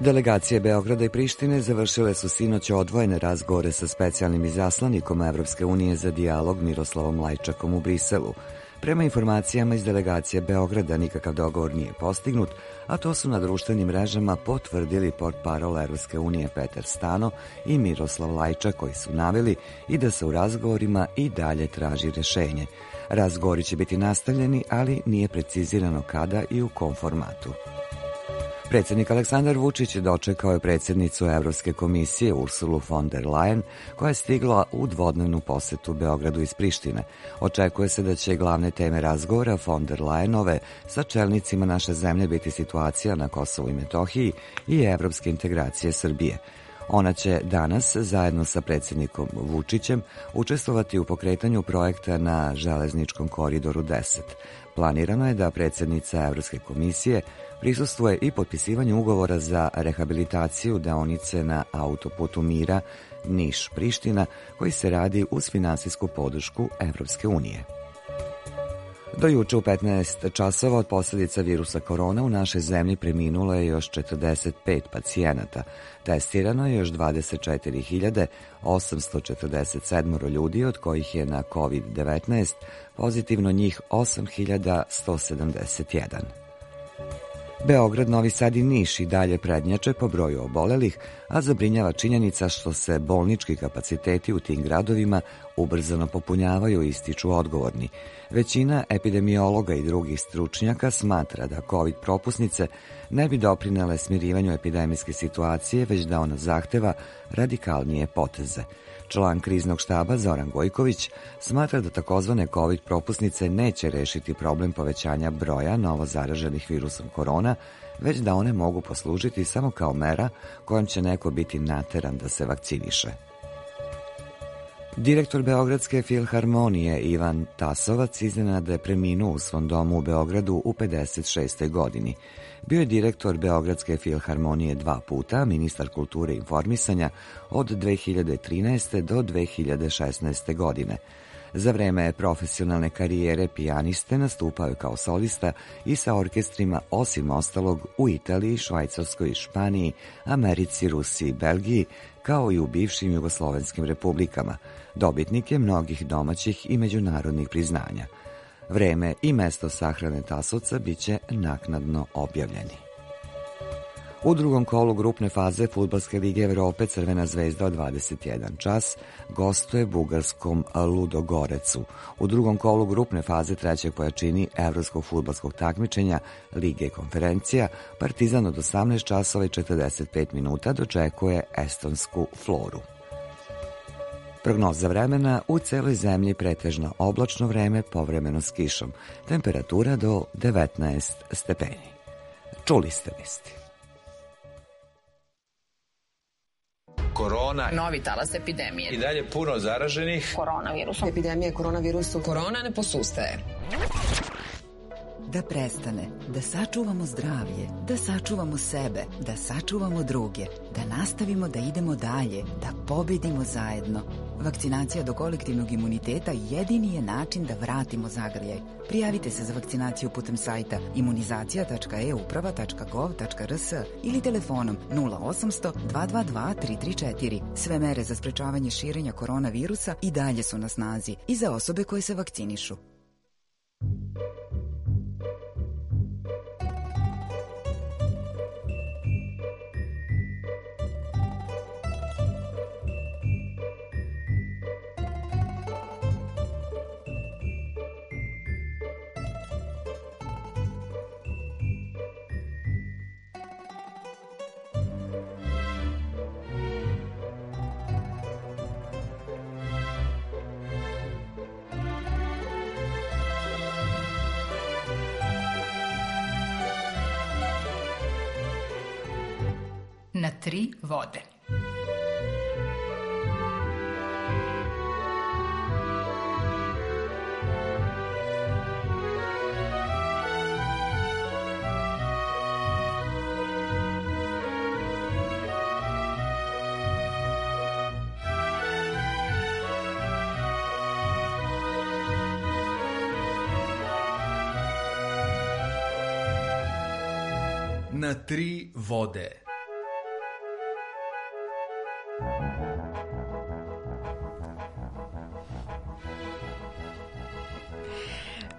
Delegacije Beograda i Prištine završile su sinoć odvojene razgovore sa specijalnim izaslanikom Evropske unije za dijalog Miroslavom Lajčakom u Briselu. Prema informacijama iz delegacije Beograda nikakav dogovor nije postignut, a to su na društvenim mrežama potvrdili portparol Evropske unije Petar Stano i Miroslav Lajčak, koji su naveli i da se u razgovorima i dalje traži rešenje. Razgovori će biti nastavljeni, ali nije precizirano kada i u kom formatu. Predsjednik Aleksandar Vučić dočekao je predsjednicu Evropske komisije Ursulu von der Leyen, koja je stigla u dvodnevnu posetu Beogradu iz Prištine. Očekuje se da će glavne teme razgovora von der Leyenove sa čelnicima naše zemlje biti situacija na Kosovu i Metohiji i evropske integracije Srbije. Ona će danas, zajedno sa predsjednikom Vučićem, učestvovati u pokretanju projekta na železničkom koridoru 10. Planirano je da predsjednica Evropske komisije prisustvuje i potpisivanju ugovora za rehabilitaciju deonice na autoputu Mira Niš-Priština, koji se radi uz finansijsku podršku Evropske unije. Do juče u 15 časova od posljedica virusa korona u našoj zemlji preminulo je još 45 pacijenata. Testirano je još 24.847 ljudi, od kojih je na COVID-19 pozitivno njih 8.171. Beograd, Novi Sad i Niš i dalje prednjače po broju obolelih, a zabrinjava činjenica što se bolnički kapaciteti u tim gradovima ubrzano popunjavaju, ističu odgovorni. Većina epidemiologa i drugih stručnjaka smatra da COVID propusnice ne bi doprinele smirivanju epidemijske situacije, već da ona zahteva radikalnije poteze. Član kriznog štaba Zoran Gojković smatra da takozvane COVID propusnice neće rešiti problem povećanja broja novozaraženih virusom korona, već da one mogu poslužiti samo kao mera kojom će neko biti nateran da se vakciniše. Direktor Beogradske filharmonije Ivan Tasovac iznenada je preminuo u svom domu u Beogradu u 56. godini. Bio je direktor Beogradske filharmonije 2 puta, ministar kulture i informisanja od 2013. do 2016. godine. Za vreme profesionalne karijere pijaniste nastupao je kao solista i sa orkestrima, osim ostalog, u Italiji, Švajcarskoj i Španiji, Americi, Rusiji i Belgiji, kao i u bivšim jugoslovenskim republikama. Dobitnik je mnogih domaćih i međunarodnih priznanja. Vreme i mesto sahrane Tasovca biće naknadno objavljeni. U drugom kolu grupne faze Fudbalske lige Evrope Crvena zvezda od 21 čas gostuje bugarskom Ludogorecu. U drugom kolu grupne faze trećeg po jačini evropskog fudbalskog takmičenja Lige konferencija Partizan od 18 časova i 45 minuta dočekuje estonsku Floru. Prognoza vremena: u celoj zemlji pretežno oblačno vreme, povremeno s kišom. Temperatura do 19 stepeni. Čuli ste vesti. Korona. Novi talas epidemije. I dalje puno zaraženih. Koronavirusom. Epidemija koronavirusom. Korona ne posustaje. Da prestane, da sačuvamo zdravlje, da sačuvamo sebe, da sačuvamo druge, da nastavimo da idemo dalje, da pobedimo zajedno. Vakcinacija do kolektivnog imuniteta jedini je način da vratimo zagrljaj. Prijavite se za vakcinaciju putem sajta imunizacija.euprava.gov.rs ili telefonom 0800 222 334. Sve mere za sprečavanje širenja koronavirusa i dalje su na snazi i za osobe koje se vakcinišu. Na 3 vode. Na 3 vode.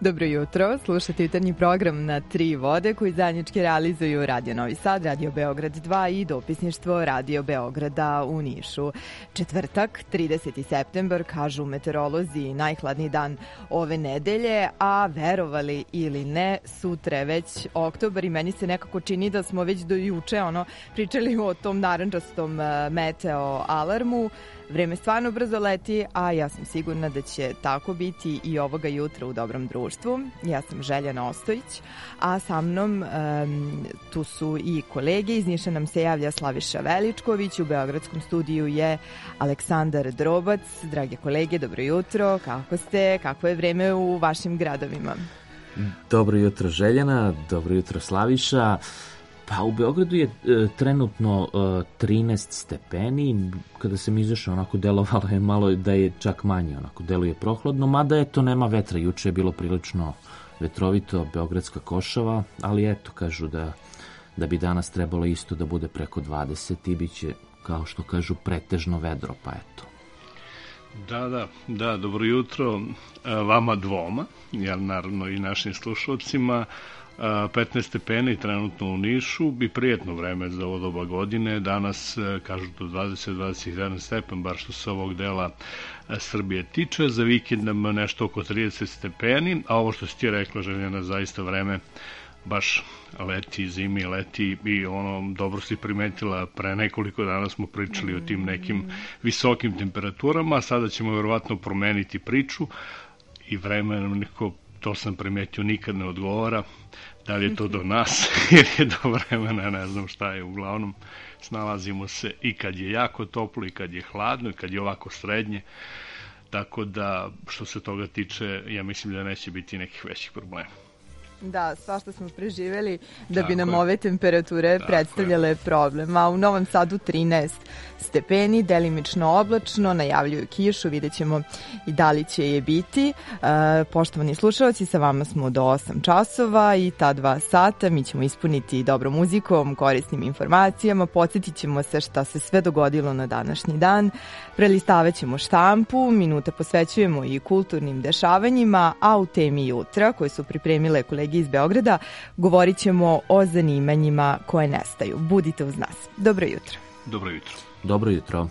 Dobro jutro, slušate jutarnji program na Tri vode koji zajednički realizuju Radio Novi Sad, Radio Beograd 2 i dopisništvo Radio Beograda u Nišu. Četvrtak, 30. septembar, kažu meteorolozi, najhladniji dan ove nedelje, a verovali ili ne, sutra je već oktobar i meni se nekako čini da smo već do juče pričali o tom narančastom meteo alarmu. Vreme stvarno brzo leti, a ja sam sigurna da će tako biti i ovoga jutra u dobrom društvu. Ja sam Željana Ostojić, a sa mnom tu su i kolege. Iz Niša nam se javlja Slaviša Veličković, u beogradskom studiju je Aleksandar Drobac. Drage kolege, dobro jutro, kako ste, kako je vreme u vašim gradovima? Dobro jutro Željana, dobro jutro Slaviša. Pa u Beogradu je trenutno 13 stepeni, kada sam izašao onako delovalo je malo da je čak manje, onako deluje prohladno, mada eto nema vetra, juče je bilo prilično vetrovito, beogradska košava, ali eto kažu da bi danas trebalo isto da bude preko 20 i bit će, kao što kažu, pretežno vedro, pa eto. Da, dobro jutro vama dvoma, jer naravno i našim slušalcima. 15 stepeni trenutno u Nišu, bi prijetno vreme za ovo doba godine. Danas kažu do 20-21 stepen, bar što se ovog dela Srbije tiče. Za vikend nam nešto oko 30 stepeni, a ovo što si ti rekla, Željena, zaista vreme baš leti, zimi leti i dobro si primetila, pre nekoliko dana smo pričali o tim nekim visokim temperaturama, a sada ćemo verovatno promeniti priču i vreme nam neko, to sam primetio, nikad ne odgovara. Da li je to do nas jer je do vremena, ne znam šta je, uglavnom snalazimo se i kad je jako toplo i kad je hladno i kad je ovako srednje, tako da što se toga tiče ja mislim da neće biti nekih većih problema. Da, svašta smo preživeli da bi nam ove temperature predstavljale problem. A u Novom Sadu 13 stepeni, delimično oblačno, najavljuju kišu, vidjet ćemo i da li će je biti. Poštovani slušalci, sa vama smo do 8 časova i ta 2 sata mi ćemo ispuniti dobrom muzikom, korisnim informacijama, podsjetit ćemo se šta se sve dogodilo na današnji dan, prelistavat ćemo štampu, minuta posvećujemo i kulturnim dešavanjima, a u temi jutra, koje su pripremile kolege iz Beograda, govorit ćemo o zanimanjima koje nestaju. Budite uz nas. Dobro jutro. Dobro jutro. Dobro jutro.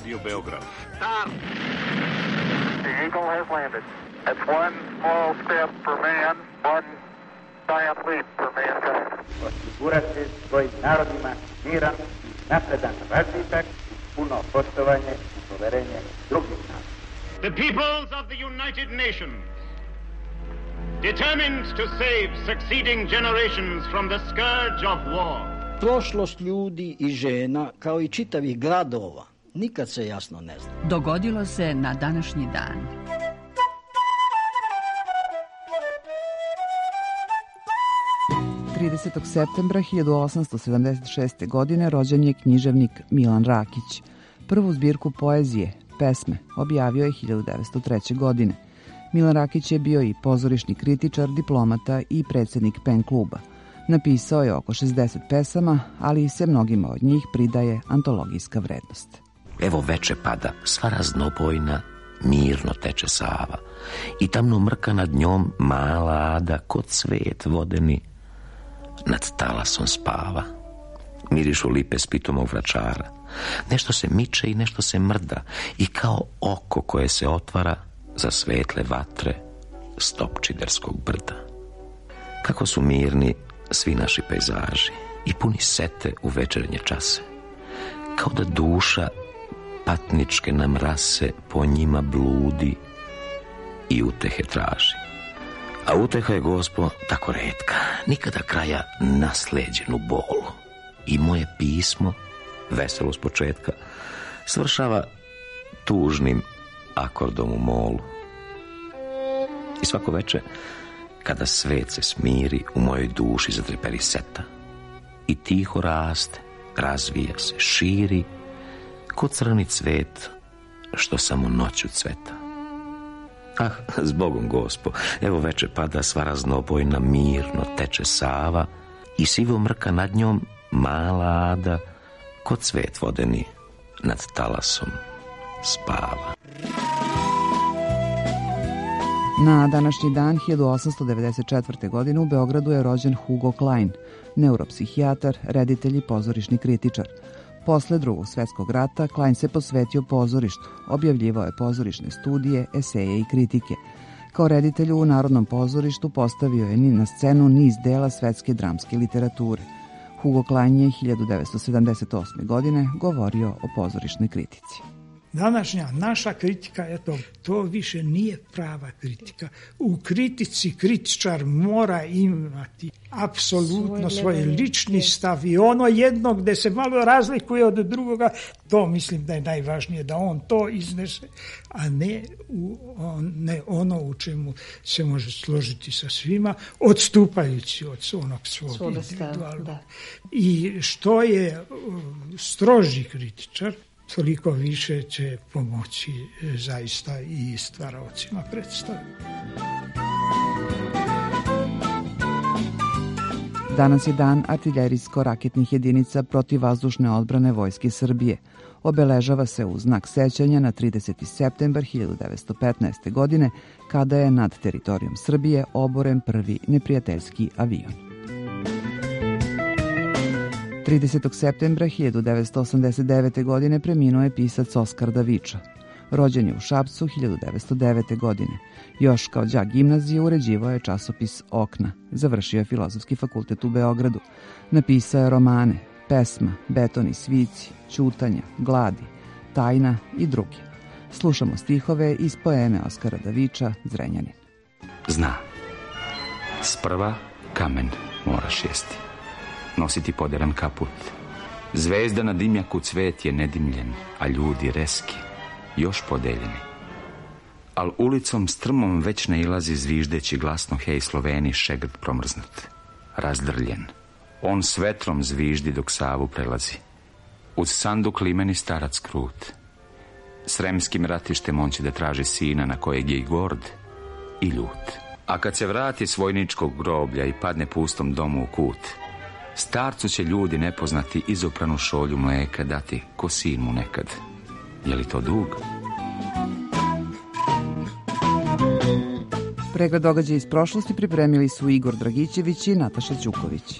Radio Beograd. Start. The Eagle has landed. That's one small step for man, one giant leap for mankind. Osigurati svojim narodima miran, napredan razvitak, puno poštovanje i poverenje drugih naroda. The peoples of the United Nations, determined to save succeeding generations from the scourge of war. Prošlost ljudi i žena, kao i čitavih gradova, nikad se jasno ne zna. Dogodilo se na današnji dan. ...30. septembra 1876. godine rođen je književnik Milan Rakić. Prvu zbirku poezije, pesme, objavio je 1903. godine. Milan Rakić je bio i pozorišni kritičar, diplomata i predsjednik PEN kluba. Napisao je oko 60 pesama, ali se mnogima od njih pridaje antologijska vrednost. Evo veče pada, sva raznobojna, mirno teče Sava i tamno mrka nad njom mala ada, ko cvet vodeni, nad talasom spava. Mirišu lipe s pitomog vračara. Nešto se miče i nešto se mrda i kao oko koje se otvara za svetle vatre Stopčiderskog brda. Kako su mirni svi naši pejzaži i puni sete u večernje čase. Kao da duša patničke nam rase po njima bludi i utehe traži. A uteha je, Gospo, tako retka, nikada kraja nasleđenu bolu. I moje pismo, veselo s početka, svršava tužnim akordom u molu. I svako veče, kada svet se smiri, u mojoj duši zatreperi seta i tiho raste, razvija se, širi, ko crni cvet što samo noću cveta. Ah, zbogom, Gospo, evo veče pada, sva raznobojna, mirno teče Sava i sivo mrka nad njom mala ada, ko cvet vodeni nad talasom spava. Na današnji dan 1894. godine u Beogradu je rođen Hugo Klein, neuropsihijatar, reditelj i pozorišni kritičar. Posle Drugog svjetskog rata Klein se posvetio pozorištu, objavljivao je pozorišne studije, eseje i kritike. Kao reditelj u Narodnom pozorištu postavio je na scenu niz dela svetske dramske literature. Hugo Klein je 1978. godine govorio o pozorišnoj kritici. Današnja naša kritika, eto, to više nije prava kritika. U kritici kritičar mora imati apsolutno svoj lični stav i ono jedno gde se malo razlikuje od drugoga, to mislim da je najvažnije, da on to iznese, a ne ono u čemu se može složiti sa svima, odstupajući od onog svog individualnog. I što je stroži kritičar, toliko više će pomoći zaista i stvaraocima predstave. Danas je dan artiljerijsko-raketnih jedinica protivvazdušne odbrane Vojske Srbije. Obeležava se u znak sećanja na 30. septembar 1915. godine, kada je nad teritorijom Srbije oboren prvi neprijateljski avion. 30. septembra 1989. godine preminuo je pisac Oskar Davičo. Rođen je u Šapcu 1909. godine. Još kao đak gimnazije uređivao je časopis Okna. Završio je Filozofski fakultet u Beogradu. Napisao je romane, pesma, Betoni svici, Ćutanja, Gladi, Tajna i druge. Slušamo stihove iz poeme Oskara Daviča Zrenjanin. Zna, sprva kamen moraš jesti, nositi poderan kaput. Zvezda na dimnjaku cvet je nedimljen, a ljudi reski, još podeljeni. Al ulicom strmom već ne ilazi zviždeći glasno hej Sloveni šegrt promrznut, razdrljen. On s vetrom zviždi dok Savu prelazi. Uz sanduk limeni starac krut. Sremskim ratištem on će da traži sina na kojeg je i gord i ljut. A kad se vrati s vojničkog groblja i padne pustom domu u kut, starcu će ljudi nepoznati izopranu šolju mleka dati ko sin mu nekad. Je li to dug? Pregled događaja iz prošlosti pripremili su Igor Dragićević i Nataša Ćuković.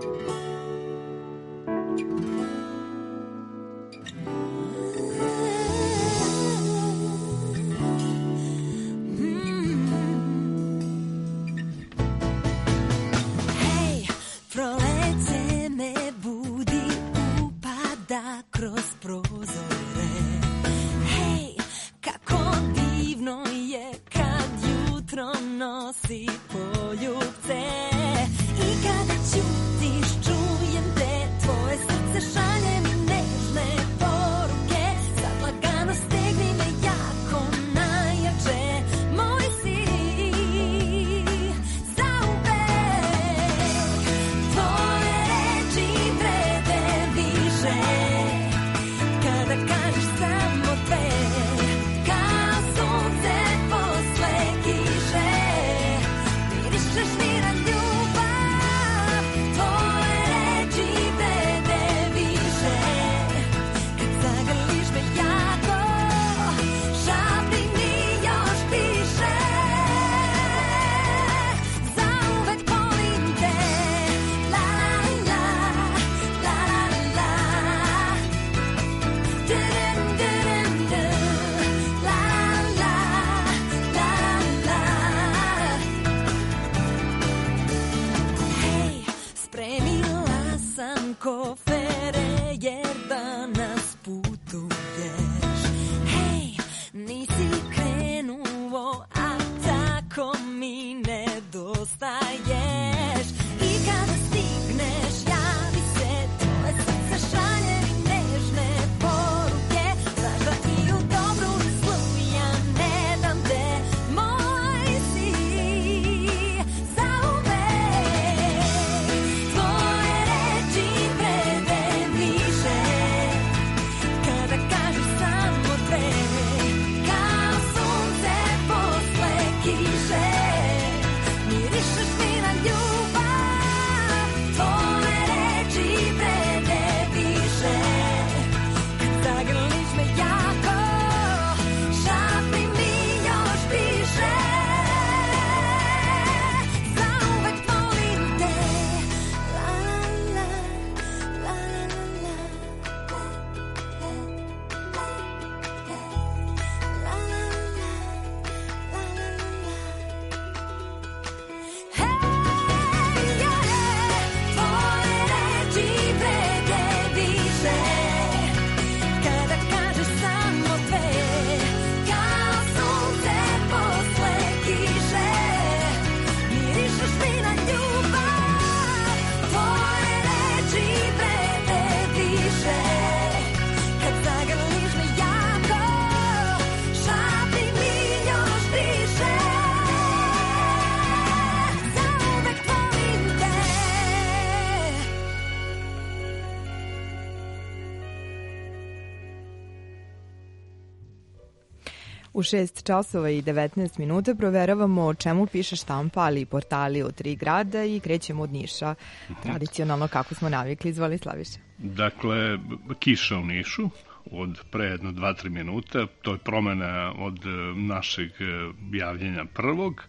U 6 časova i 19 minuta proveravamo o čemu piše štampa, ali i portali od 3 grada i krećemo od Niša. Tradicionalno, kako smo navikli, izvoli Slaviša. Dakle, kiša u Nišu od pre jedno 2-3 minuta, to je promena od našeg javljenja prvog.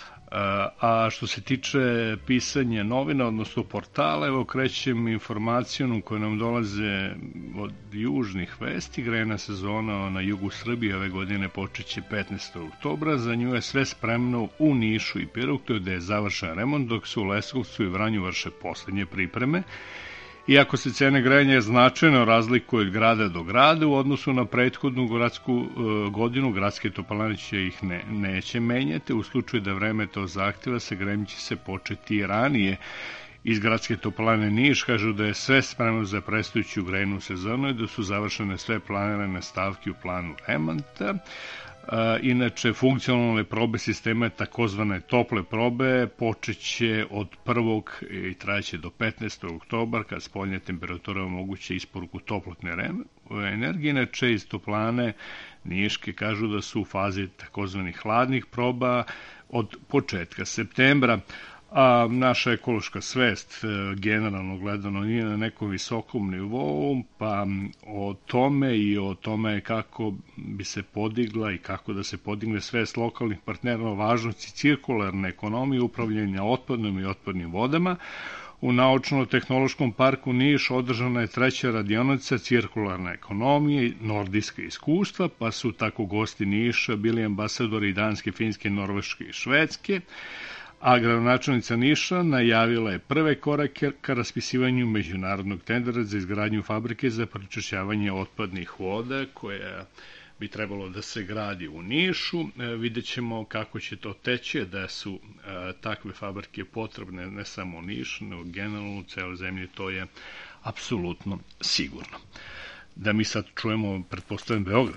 A što se tiče pisanja novina, odnosno portala, evo krećem informacijom koje nam dolaze od južnih vesti. Grejna sezona na jugu Srbije ove godine počeće 15. oktobra. Za nju je sve spremno u Nišu i Pirotu, gde je završen remont, dok se u Leskovcu i Vranju vrše poslednje pripreme. Iako se cene grejanja značajno razlikuju od grada do grada u odnosu na prethodnu gradsku godinu, gradske toplane će ih neće menjati. U slučaju da vreme to zahtjeva, se grejanje će se početi ranije. Iz gradske toplane Niš kažu da je sve spremno za predstojeću grejnu sezonu i da su završene sve planirane stavke u planu remonta. Inače, funkcionalne probe sistema, takozvane tople probe, počeće od 1. i trajeće do 15. oktobar, kad spoljne temperature omoguće isporuku toplotne energije. Inače, iz toplane Niške kažu da su u fazi takozvanih hladnih proba od početka septembra. A naša ekološka svest generalno gledano nije na nekom visokom nivou, pa o tome kako bi se podigla i kako da se podigne svest lokalnih partnera o važnosti cirkularne ekonomije, upravljanja otpadnom i otpadnim vodama. U Naučno-tehnološkom parku Niš održana je 3. radionica cirkularne ekonomije i nordijske iskustva, pa su tako gosti Niša bili ambasadori Danske, Finske, Norveške i Švedske, a gradonačelnica Niša najavila je prve korake ka raspisivanju međunarodnog tendera za izgradnju fabrike za prečišćavanje otpadnih voda, koja bi trebalo da se gradi u Nišu. Vidjet ćemo kako će to teći, da su takve fabrike potrebne ne samo u Nišu, nego generalno u celoj zemlji, to je apsolutno sigurno. Da mi sad čujemo, pretpostavljam, Beograd.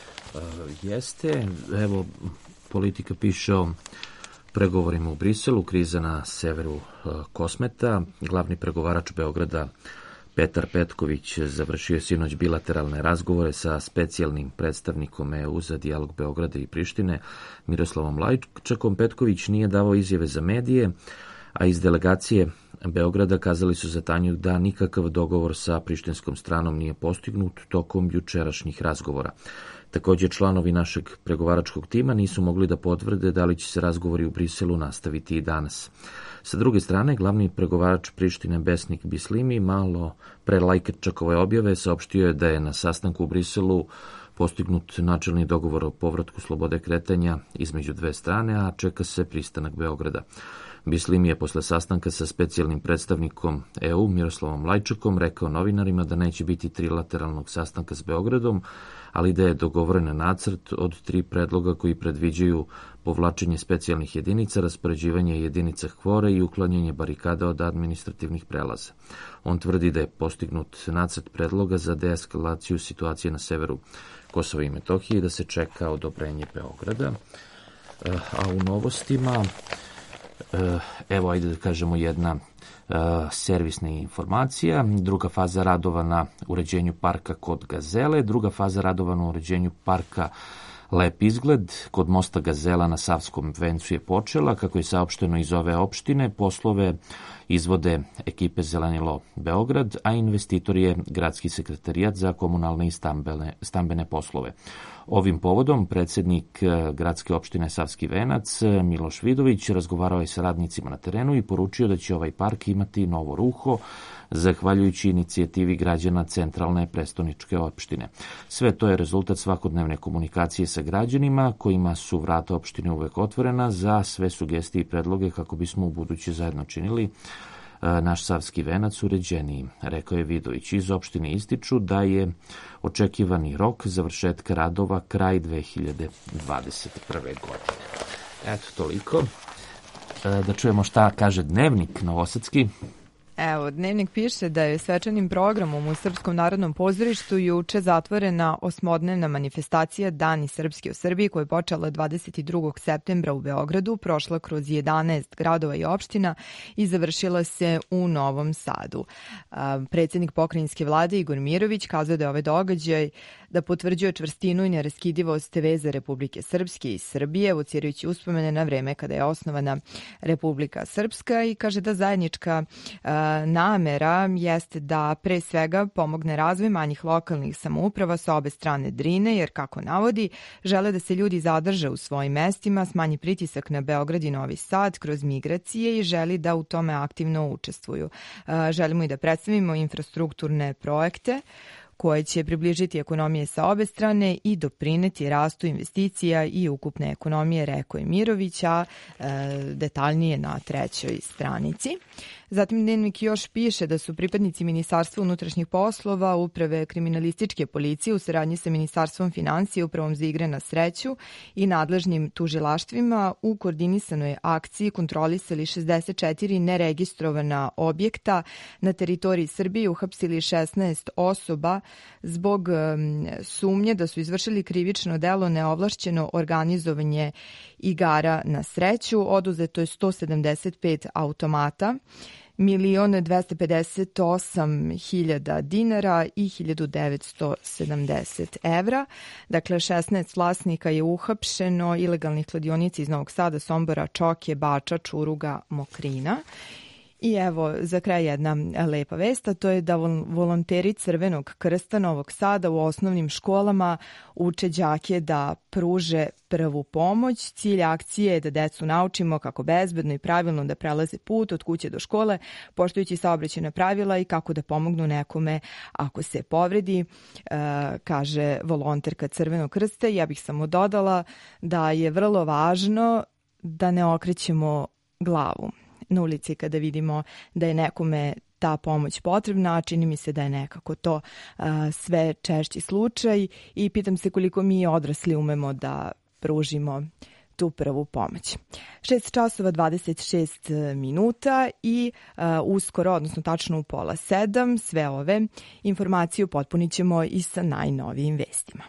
Jeste, evo, Politika piše o pregovorima u Briselu, kriza na severu Kosmeta. Glavni pregovarač Beograda Petar Petković završio sinoć bilateralne razgovore sa specijalnim predstavnikom EU za dijalog Beograda i Prištine Miroslavom Lajčakom. Petković nije davao izjave za medije, a iz delegacije Beograda kazali su za Tanju da nikakav dogovor sa prištinskom stranom nije postignut tokom jučerašnjih razgovora. Također, članovi našeg pregovaračkog tima nisu mogli da potvrde da li će se razgovori u Briselu nastaviti i danas. Sa druge strane, glavni pregovarač Prištine Besnik Bislimi malo pre Lajčakove objave saopštio je da je na sastanku u Briselu postignut načelni dogovor o povratku slobode kretanja između dve strane, a čeka se pristanak Beograda. Bislimi je posle sastanka sa specijalnim predstavnikom EU Miroslavom Lajčakom rekao novinarima da neće biti trilateralnog sastanka s Beogradom, ali da je dogovoren nacrt od 3 predloga koji predviđaju povlačenje specijalnih jedinica, raspoređivanje jedinica kvore i uklanjanje barikada od administrativnih prelaza. On tvrdi da je postignut nacrt predloga za deeskalaciju situacije na severu Kosova i Metohije i da se čeka odobrenje Beograda. A u novostima, evo, ajde da kažemo jedna servisna informacija. Druga faza radova na uređenju parka kod Gazele, druga faza radova na uređenju parka Lep izgled kod mosta Gazela na Savskom vencu je počela. Kako je saopšteno iz ove opštine, poslove izvode ekipe Zelenilo Beograd, a investitor je Gradski sekretarijat za komunalne i stambene poslove. Ovim povodom predsednik gradske opštine Savski venac Miloš Vidović razgovarao je sa radnicima na terenu i poručio da će ovaj park imati novo ruho zahvaljujući inicijativi građana centralne prestoničke opštine. Sve to je rezultat svakodnevne komunikacije sa građanima, kojima su vrata opštine uvek otvorena za sve sugestije i predloge kako bismo u buduće zajedno činili naš Savski venac uređeniji, rekao je Vidović. Iz opštine ističu da je očekivani rok završetka radova kraj 2021. godine. Eto, toliko. Da čujemo šta kaže Dnevnik novosadski. Evo, Dnevnik piše da je svečanim programom u Srpskom narodnom pozorištu juče zatvorena 8-dnevna manifestacija Dani srpski u Srbiji, koja je počela 22. septembra u Beogradu, prošla kroz 11 gradova i opština i završila se u Novom Sadu. Predsjednik pokrajinske vlade Igor Mirović kazao da je ovaj događaj da potvrđuje čvrstinu i neraskidivost veze Republike Srpske i Srbije, evocirajući uspomene na vreme kada je osnovana Republika Srpska, i kaže da zajednička namera jeste da pre svega pomogne razvoj manjih lokalnih samouprava sa obe strane Drine, jer, kako navodi, žele da se ljudi zadrže u svojim mestima, smanji pritisak na Beograd i Novi Sad kroz migracije i želi da u tome aktivno učestvuju. Želimo i da predstavimo infrastrukturne projekte koje će približiti ekonomije sa obe strane i doprineti rastu investicija i ukupne ekonomije, rekao je Mirović, a detaljnije na 3. stranici. Zatim Dnevnik još piše da su pripadnici Ministarstva unutrašnjih poslova, Uprave kriminalističke policije u saradnji sa Ministarstvom financija, Upravom za igre na sreću i nadležnim tužilaštvima u koordinisanoj akciji kontrolisali 64 neregistrovana objekta na teritoriji Srbije, uhapsili 16 osoba zbog sumnje da su izvršili krivično delo neovlašćeno organizovanje igara na sreću. Oduzeto je 175 automata, 1.258.000 dinara i 1.970 evra. Dakle, 16 vlasnika je uhapšeno ilegalnih kladionica iz Novog Sada, Sombora, Čoke, Bača, Čuruga, Mokrina. I evo, za kraj jedna lepa vesta, to je da volonteri Crvenog krsta Novog Sada u osnovnim školama uče đake da pruže prvu pomoć. Cilj akcije je da decu naučimo kako bezbedno i pravilno da prelaze put od kuće do škole, poštujući saobraćajna pravila i kako da pomognu nekome ako se povredi, kaže volonterka Crvenog krsta. Ja bih samo dodala da je vrlo važno da ne okrećemo glavu na ulici kada vidimo da je nekome ta pomoć potrebna, a čini mi se da je nekako to sve češći slučaj i pitam se koliko mi odrasli umemo da pružimo tu prvu pomoć. 6 časova 26 minuta i uskoro, odnosno tačno u 6:30, sve ove informacije upotpunit ćemo i sa najnovijim vestima.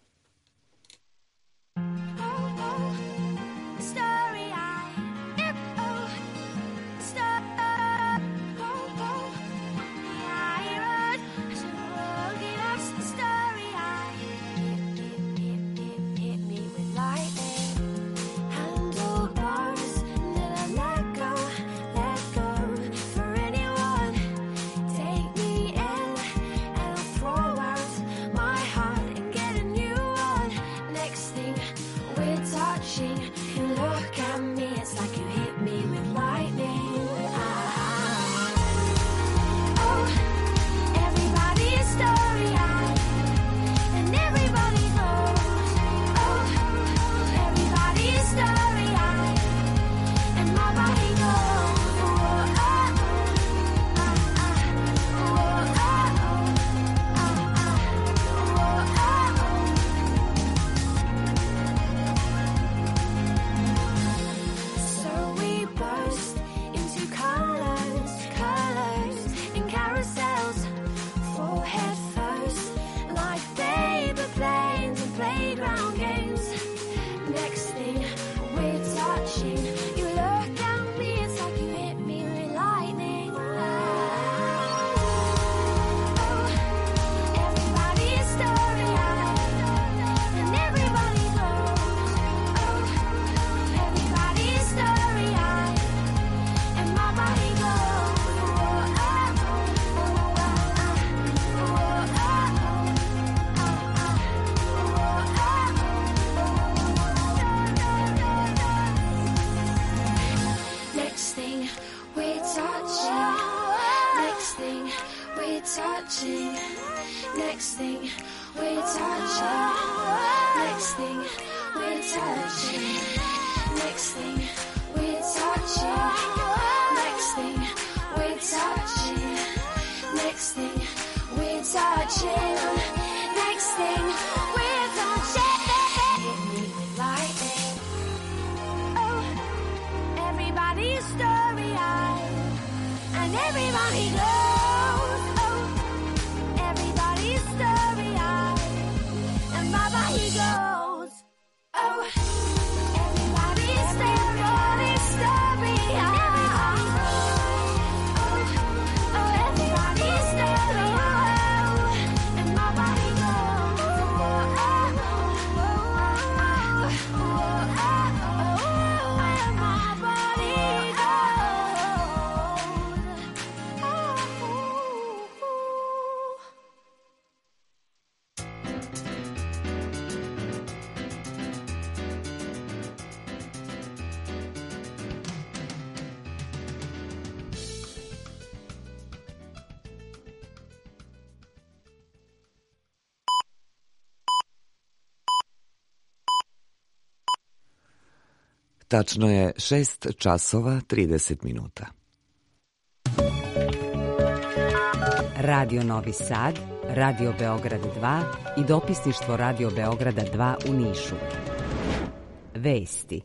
Tačno je 6 časova 30 minuta. Radio Novi Sad, Radio Beograd 2 i dopisništvo Radio Beograda 2 u Nišu. Vesti.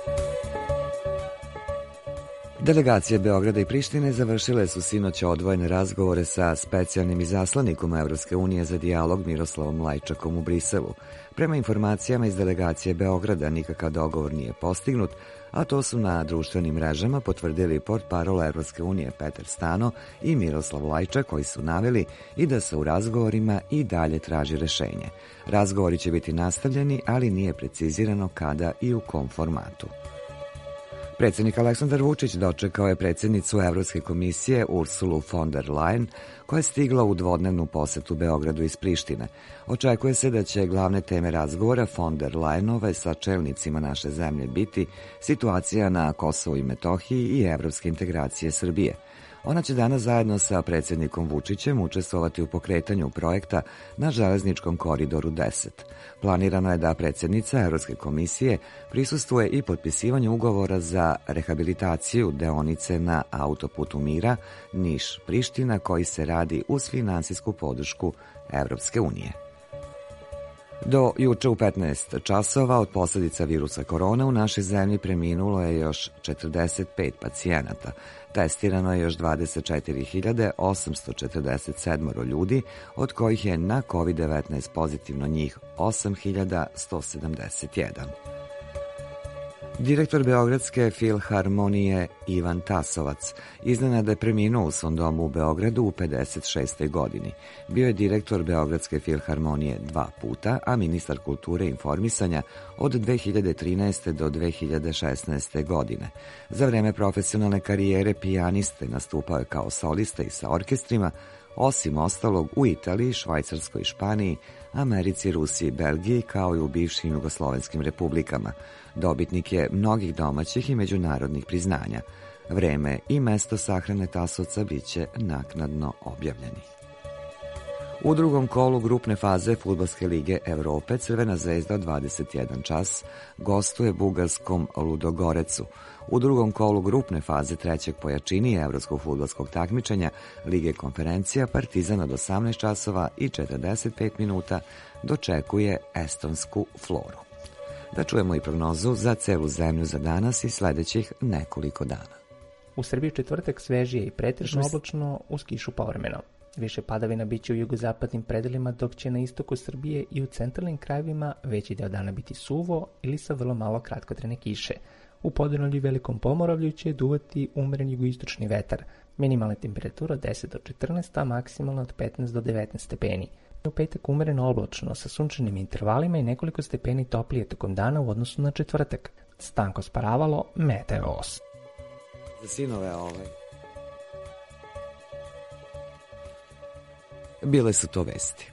Delegacije Beograda i Prištine završile su sinoć odvojene razgovore sa specijalnim izaslanikom Evropske unije za dijalog Miroslavom Lajčakom u Briselu. Prema informacijama iz delegacije Beograda nikakav dogovor nije postignut, a to su na društvenim mrežama potvrdili portparol Evropske unije Petar Stano i Miroslav Lajčak, koji su naveli i da se u razgovorima i dalje traži rešenje. Razgovori će biti nastavljeni, ali nije precizirano kada i u kom formatu. Predsjednik Aleksandar Vučić dočekao je predsjednicu Evropske komisije Ursulu von der Leyen, koja je stigla u dvodnevnu posetu Beogradu iz Prištine. Očekuje se da će glavne teme razgovora von der Leyenove sa čelnicima naše zemlje biti situacija na Kosovu i Metohiji i evropske integracije Srbije. Ona će danas zajedno sa predsjednikom Vučićem učestvovati u pokretanju projekta na železničkom koridoru 10. Planirano je da predsjednica Evropske komisije prisustvuje i potpisivanju ugovora za rehabilitaciju deonice na autoputu mira Niš-Priština, koji se radi uz finansijsku podršku Evropske unije. Do juče u 15 časova od posljedica virusa korona u našoj zemlji preminulo je još 45 pacijenata. Testirano je još 24.847 ljudi, od kojih je na COVID-19 pozitivno njih 8.171. Direktor Beogradske filharmonije Ivan Tasovac iznenada je preminuo u svom domu u Beogradu u 56. godini. Bio je direktor Beogradske filharmonije 2 puta, a ministar kulture i informisanja od 2013. do 2016. godine. Za vreme profesionalne karijere pijaniste nastupao je kao solista i sa orkestrima, osim ostalog u Italiji, Švajcarskoj i Španiji, Americi, Rusiji i Belgiji, kao i u bivšim jugoslovenskim republikama. Dobitnik je mnogih domaćih i međunarodnih priznanja. Vreme i mesto sahrane Tasovca biće naknadno objavljeni. U drugom kolu grupne faze Fudbalske lige Evrope Crvena zvezda od 21 čas gostuje bugarskom Ludogorecu. U drugom kolu grupne faze trećeg po jačini evropskog fudbalskog takmičenja Lige konferencija Partizan od 18 časova i 45 minuta dočekuje estonsku Floru. Da čujemo i prognozu za celu zemlju za danas i sledećih nekoliko dana. U Srbiji četvrtak svežije i pretežno oblačno uz kišu povremeno. Više padavina biće u jugozapadnim predelima, dok će na istoku Srbije i u centralnim krajevima veći deo dana biti suvo ili sa vrlo malo kratkotrajne kiše. U Podrinju i Velikom Pomoravlju će duvati umeren jugoistočni vetar. Minimalna temperatura 10 do 14, a maksimalna od 15 do 19 stepeni. U petak umereno oblačno sa sunčanim intervalima i nekoliko stepeni toplije tokom dana u odnosu na četvrtak. Stanko Sparavalo, Meteos. Za sinove bile su to vesti.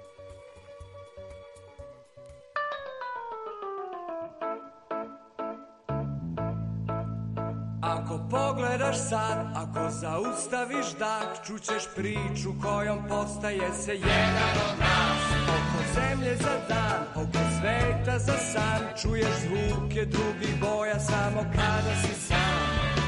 Ako pogledaš sad, ako zaustaviš dah, čućeš priču kojom postaje se jedan od nas. Oko zemlje za dan, oko sveta za san, čuješ zvuke drugih boja samo kada si sam.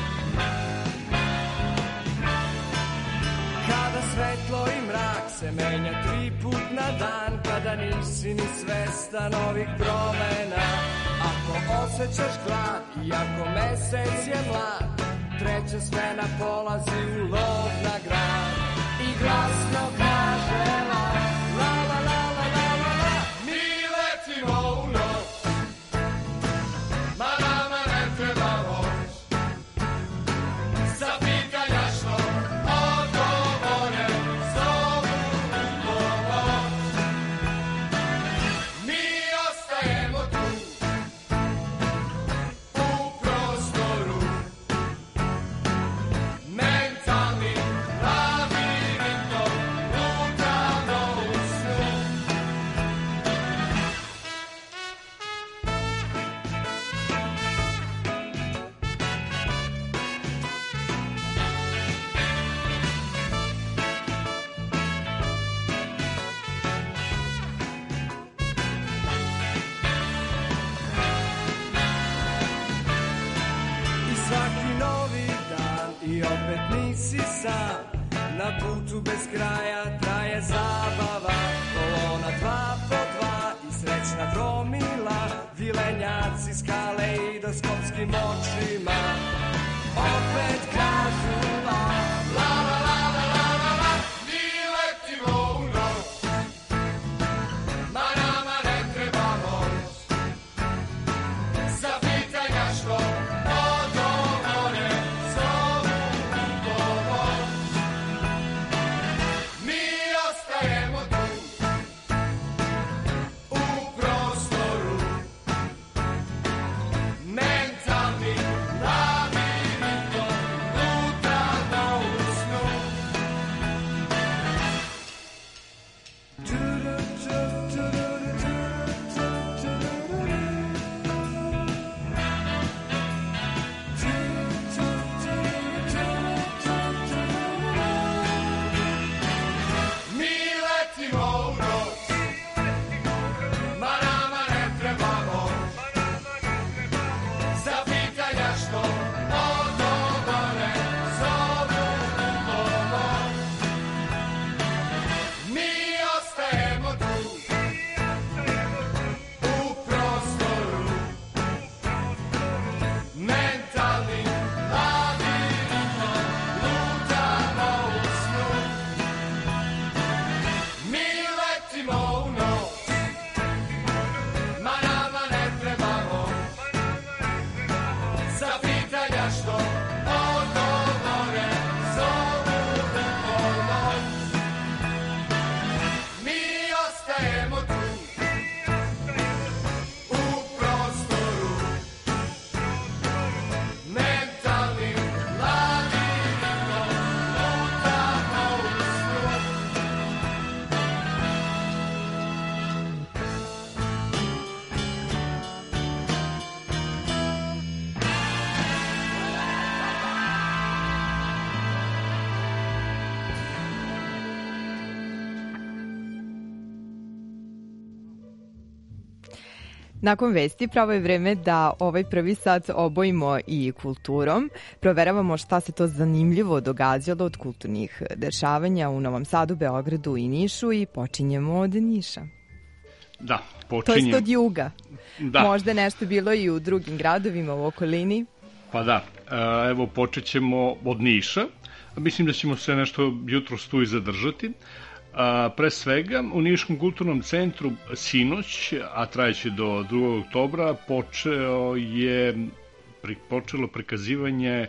Kada svetlo i mrak se menja 3 put na dan, kada nisi ni svestan ovih promena. Ako osjećaš glad i ako mesec je mlad, treća smena polazi u lov na grad i glasno kaže la, la la la la la la la. Mi letimo u noć, ma nama ne treba moć, za pitanja što odgovore zovu u pomoć. Mi ostajemo tu na putu bez kraja traje zabava, kolona 2 po 2 i srećna gromila, vilenjaci s kaleidoskopskim očima opet kažu la, la la la la la la la. Mi letimo u noć, ma nama ne treba moć, za pitanja što odgovore zovu u pomoć. Mi ostajemo tu u prostoru, mentalni labirintom Nakon vesti pravo je vreme da ovaj prvi sat obojimo i kulturom. Proveravamo šta se to zanimljivo događalo od kulturnih dešavanja u Novom Sadu, Beogradu i Nišu i počinjemo od Niša. Da, To je od juga. Da. Možda nešto bilo i u drugim gradovima u okolini. Pa da, evo počet ćemo od Niša. Mislim da ćemo se nešto jutros tu i zadržati. Pre svega, u Niškom kulturnom centru sinoć, a trajeće do 2. oktobra, počelo prikazivanje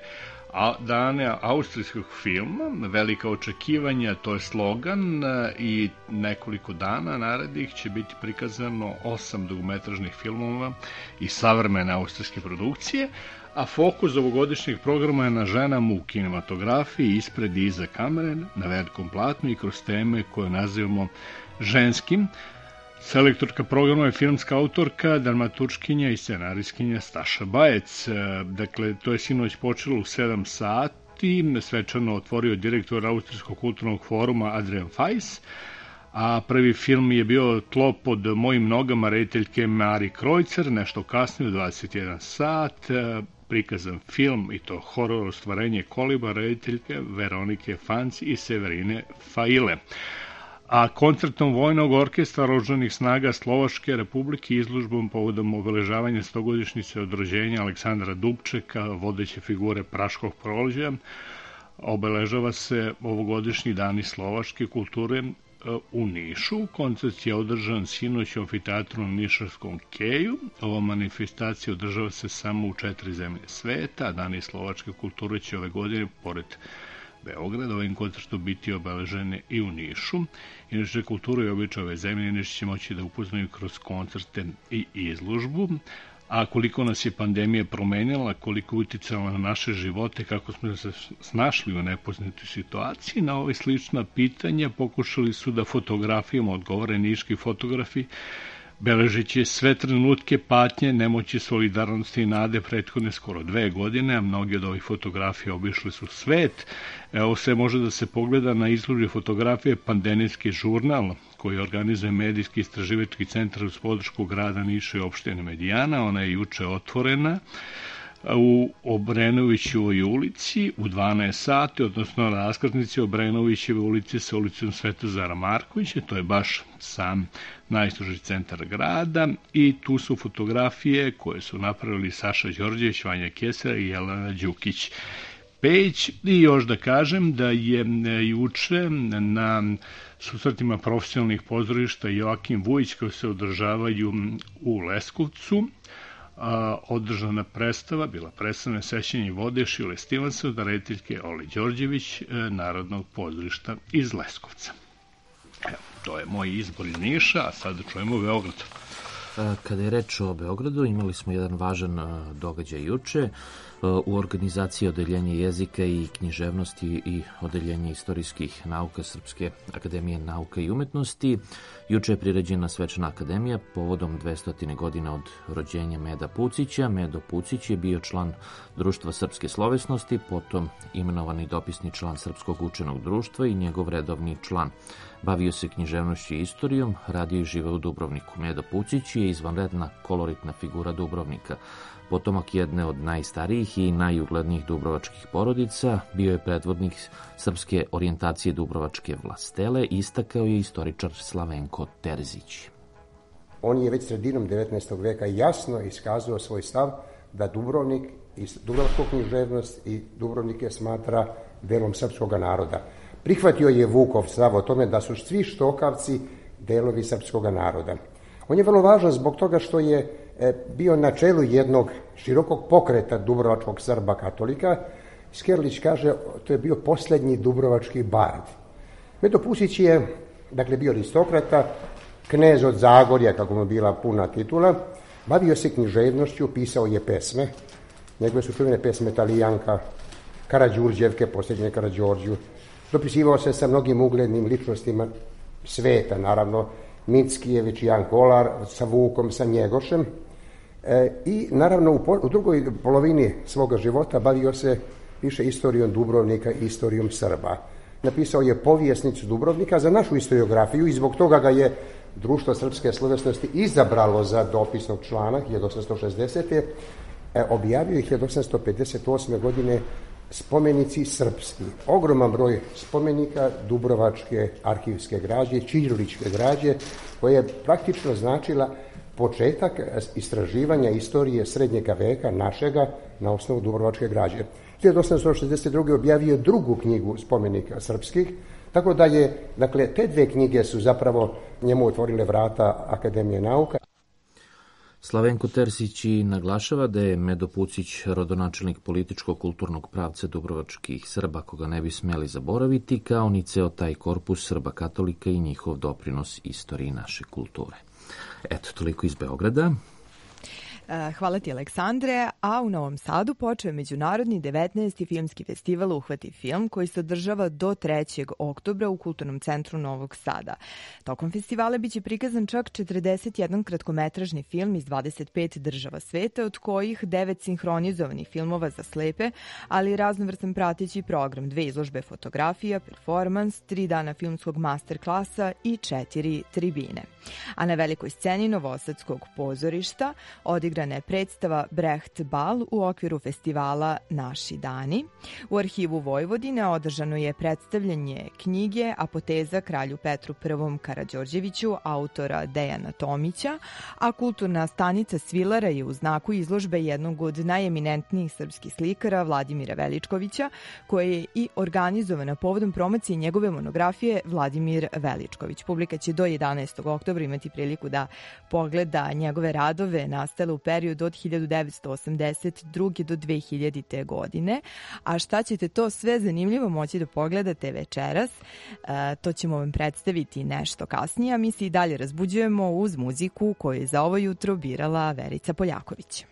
dana austrijskog filma, velika očekivanja, to je slogan, i nekoliko dana narednih će biti prikazano 8 dugometražnih filmova i savremene austrijske produkcije, a fokus ovogodišnjeg programa je na ženama u kinematografiji, ispred i iza kamere, na velikom platnu i kroz teme koje nazivamo ženskim. Selektorka programa je filmska autorka, dramaturškinja i scenarijskinja Staša Bajec. Dakle, to je sinoć počelo u 7 sati, svečano otvorio direktor Austrijskog kulturnog foruma Adrian Fajs, a prvi film je bio Tlo pod mojim nogama rediteljke Mari Krojcer, nešto kasnije u 21 sat, prikazan film, i to horor ostvarenje Koliba rediteljke Veronike Fanc i Severine Faile. A koncertom Vojnog orkestra oružanih snaga Slovačke republike izložbom povodom obeležavanja 100-godišnjice od rođenja Aleksandra Dubčeka, vodeće figure Praškog proleća, obeležava se ovogodišnji dani slovačke kulture u Nišu. Koncert je održan sinoć u amfiteatru na Nišarskom keju. Ova manifestacija održava se samo u 4 zemlje sveta, a dani slovačke kulture će ove godine, pored Beograda, ovim koncertom biti obeležene i u Nišu. Inače, kulturu i običaj ove zemlje Niš će moći da upoznaju kroz koncerte i izložbu. A koliko nas je pandemija promenila, koliko uticala na naše živote, kako smo se snašli u nepoznatoj situaciji, na ove slična pitanja pokušali su da fotografijama odgovore niški fotografi, beležeći sve trenutke patnje, nemoći, solidarnosti i nade prethodne skoro 2 godine, a mnogi od ovih fotografija obišli su svet. Evo, sve može da se pogleda na izložbi fotografije Pandemijski žurnal, koji organizuje Medijski istraživački centar uz podršku grada Niša i opštine Medijana. Ona je juče otvorena u Obrenovićevoj ulici u 12 sati, odnosno na raskrsnici Obrenovićeve ulice sa ulicom Svetozara Markovića, to je baš sam najstroži centar grada, i tu su fotografije koje su napravili Saša Đorđević, Vanja Kesera i Jelena Đukić Peć. I još da kažem da je juče na susretima profesionalnih pozorišta Joakim Vujić, koji se održavaju u Leskovcu, održana predstava, bila predstavljena Sećanje vode Šile Stivansa od rediteljke Ole Đorđević, Narodnog pozorišta iz Leskovca. Evo, to je moj izbor iz Niša, a sada čujemo Beograd. Kada je reč o Beogradu, imali smo jedan važan događaj juče. U organizaciji Odeljenje jezika i književnosti i Odeljenje istorijskih nauka Srpske akademije nauka i umetnosti. Juče je priređena svečana akademija povodom 200 godina od rođenja Meda Pucića. Medo Pucić je bio član Društva srpske slovesnosti, potom imenovani dopisni član Srpskog učenog društva i njegov redovni član. Bavio se književnošću i istorijom, radio i živeo u Dubrovniku. Medo Pucić je izvanredna koloritna figura Dubrovnika. Potomak jedne od najstarijih i najuglednijih dubrovačkih porodica, bio je predvodnik srpske orijentacije dubrovačke vlastele, istakao je istoričar Slavenko Terzić. On je već sredinom 19. veka jasno iskazao svoj stav da Dubrovnik i dubrovačku književnost i Dubrovnike smatra delom srpskog naroda. Prihvatio je Vukov stav o tome da su svi štokavci delovi srpskog naroda. On je vrlo važan zbog toga što je bio na čelu jednog širokog pokreta dubrovačkog Srba katolika. Skerlić kaže, to je bio posljednji dubrovački bard. Medo Pucić je, dakle, bio aristokrata, knez od Zagorja, kako mu bila puna titula, bavio se književnošću, pisao je pesme. Njegove su čuvene pesme Talijanka, Karađurđevke, posljednje Karađorđu. Dopisivao se sa mnogim uglednim ličnostima sveta, naravno, Mickijević, Jan Kolar, sa Vukom, sa Njegošem. I naravno u drugoj polovini svoga života bavio se više istorijom Dubrovnika i istorijom Srba. Napisao je povjesnicu Dubrovnika za našu istoriografiju i zbog toga ga je Društvo srpske slovesnosti izabralo za dopisnog člana 1860. Objavio je 1858. godine spomenici srpski. Ogroman broj spomenika dubrovačke arhivske građe, ćiriličke građe, koja je praktično značila početak istraživanja istorije srednjega veka našega na osnovu dubrovačke građe. 1862. objavio drugu knjigu spomenika srpskih, tako da je, dakle, te dve knjige su zapravo njemu otvorile vrata Akademije nauka. Slavenko Terzić i naglašava da je Medo Pucić rodonačelnik političko-kulturnog pravca dubrovačkih Srba, koga ne bi smeli zaboraviti, kao ni ceo taj korpus Srba katolika i njihov doprinos istoriji naše kulture. Eto, toliko iz Beograda. Hvala ti, Aleksandre. A u Novom Sadu počeo je međunarodni 19. filmski festival Uhvati film, koji se održava do 3. oktobra u Kulturnom centru Novog Sada. Tokom festivala biće prikazan čak 41 kratkometražni film iz 25 država sveta, od kojih 9 sinhronizovanih filmova za slepe, ali i raznovrstan prateći program, 2 izložbe fotografija, performans, 3 dana filmskog master klasa i 4 tribine. A na velikoj sceni Novosadskog pozorišta odigrana je predstava Brecht Bal u okviru festivala Naši dani. U Arhivu Vojvodine održano je predstavljanje knjige Apoteza kralju Petru I Karađorđeviću autora Dejana Tomića, a kulturna stanica Svilara je u znaku izložbe jednog od najeminentnijih srpskih slikara Vladimira Veličkovića, koja je i organizovana povodom promocije njegove monografije Vladimir Veličković. Publika će do 11. oktobra imati priliku da pogleda njegove radove nastale u periodu od 1982. do 2000. godine. A šta ćete to sve zanimljivo moći da pogledate večeras, to ćemo vam predstaviti nešto kasnije, a mi se i dalje razbuđujemo uz muziku koju je za ovo jutro birala Verica Poljaković.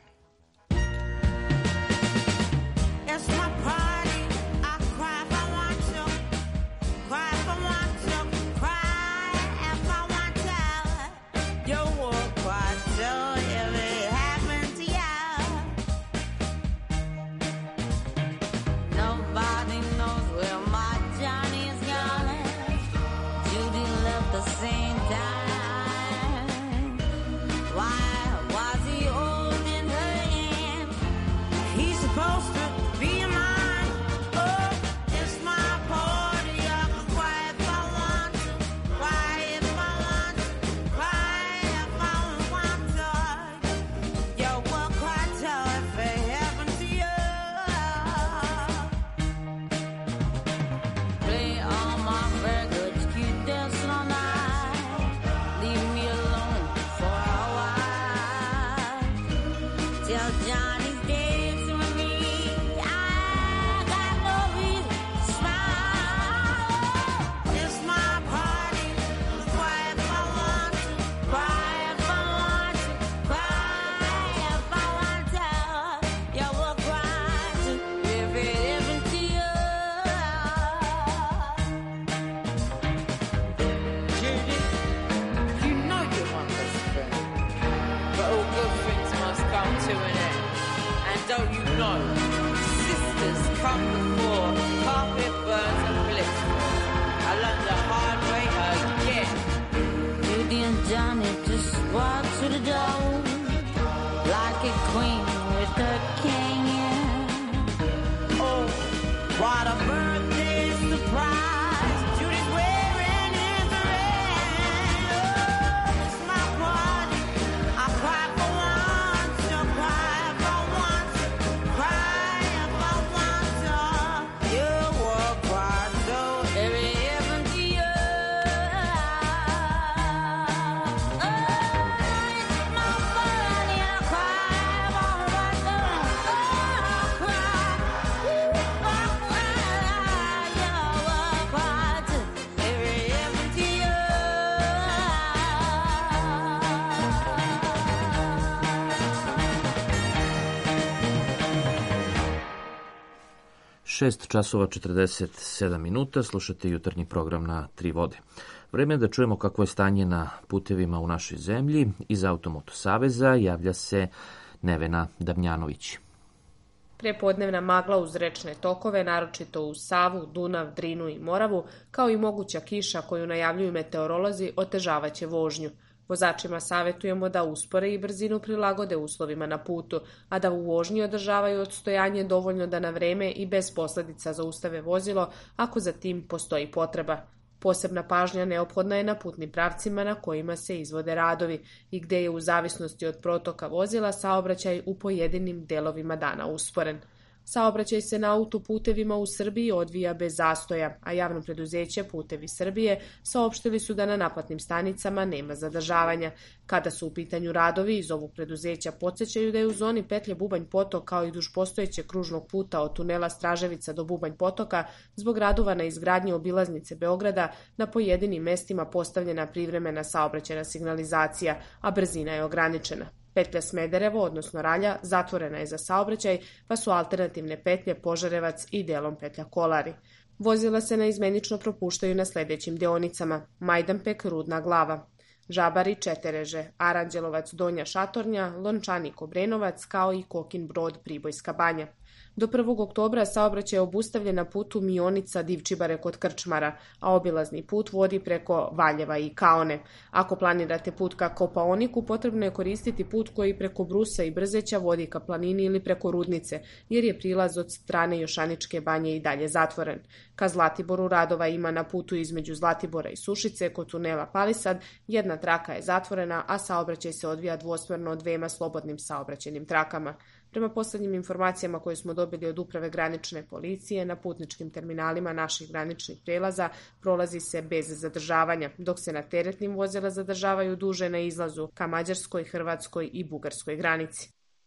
Šest časova 47 minuta, slušate jutarnji program na Tri vode. Vreme je da čujemo kakvo je stanje na putevima u našoj zemlji. Iz Automoto saveza javlja se Nevena Damjanović. Prepodnevna magla uz rečne tokove, naročito uz Savu, Dunav, Drinu i Moravu, kao i moguća kiša koju najavljuju meteorolozi, otežavaće vožnju. Vozačima savjetujemo da uspore i brzinu prilagode uslovima na putu, a da u vožnji održavaju odstojanje dovoljno da na vreme i bez posljedica zaustave vozilo ako za tim postoji potreba. Posebna pažnja neophodna je na putnim pravcima na kojima se izvode radovi i gde je u zavisnosti od protoka vozila saobraćaj u pojedinim delovima dana usporen. Saobraćaj se na autoputevima u Srbiji odvija bez zastoja, a javno preduzeće Putevi Srbije saopštili su da na naplatnim stanicama nema zadržavanja. Kada su u pitanju radovi, iz ovog preduzeća podsjećaju da je u zoni petlje Bubanj Potok kao i duž postojećeg kružnog puta od tunela Straževica do Bubanj Potoka zbog radova na izgradnji obilaznice Beograda na pojedinim mestima postavljena privremena saobraćajna signalizacija, a brzina je ograničena. Petlja Smederevo, odnosno Ralja, zatvorena je za saobraćaj, pa su alternativne petlje Požarevac i delom petlja Kolari. Vozila se neizmenično propuštaju na sledećim deonicama: Majdanpek, Rudna Glava, Žabari, Četereže, Aranđelovac, Donja Šatornja, Lončanik, Obrenovac, kao i Kokin Brod, Pribojska Banja. Do 1. oktobra saobraćaj je obustavljen na putu Mionica Divčibare kod Krčmara, a obilazni put vodi preko Valjeva i Kaone. Ako planirate put ka Kopaoniku, potrebno je koristiti put koji preko Brusa i Brzeća vodi ka planini ili preko Rudnice, jer je prilaz od strane Jošaničke Banje i dalje zatvoren. Ka Zlatiboru radova ima na putu između Zlatibora i Sušice kod tunela Palisad, jedna traka je zatvorena, a saobraćaj se odvija dvosmerno dvema slobodnim saobraćajnim trakama. Prema poslednjim informacijama koje smo dobili od Uprave granične policije, na putničkim terminalima naših graničnih prelaza prolazi se bez zadržavanja, dok se na teretnim vozila zadržavaju duže na izlazu ka Mađarskoj, Hrvatskoj i Bugarskoj granici.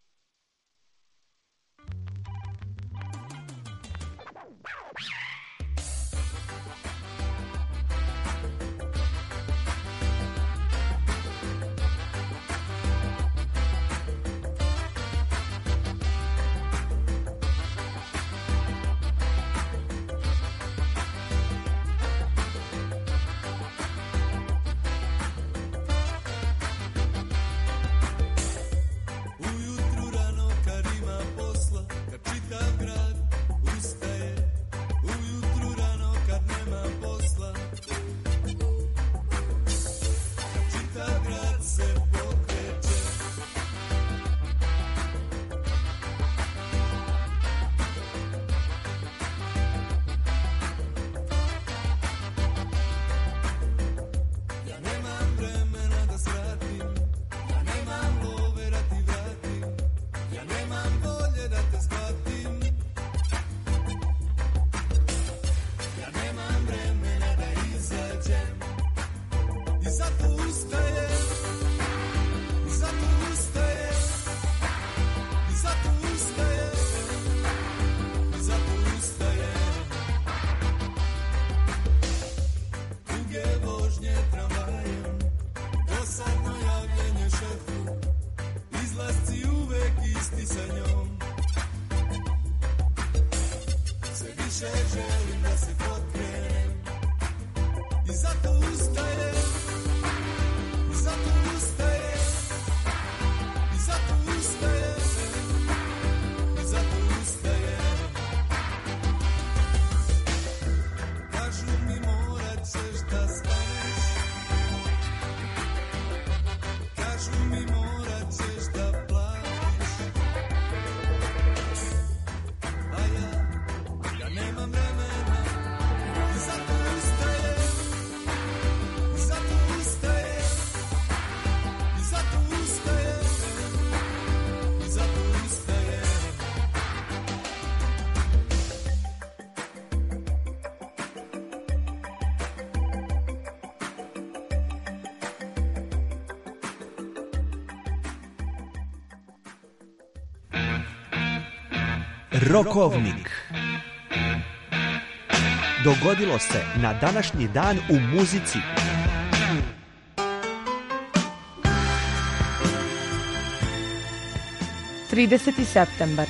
Rokovnik. Dogodilo se na današnji dan u muzici. Septembar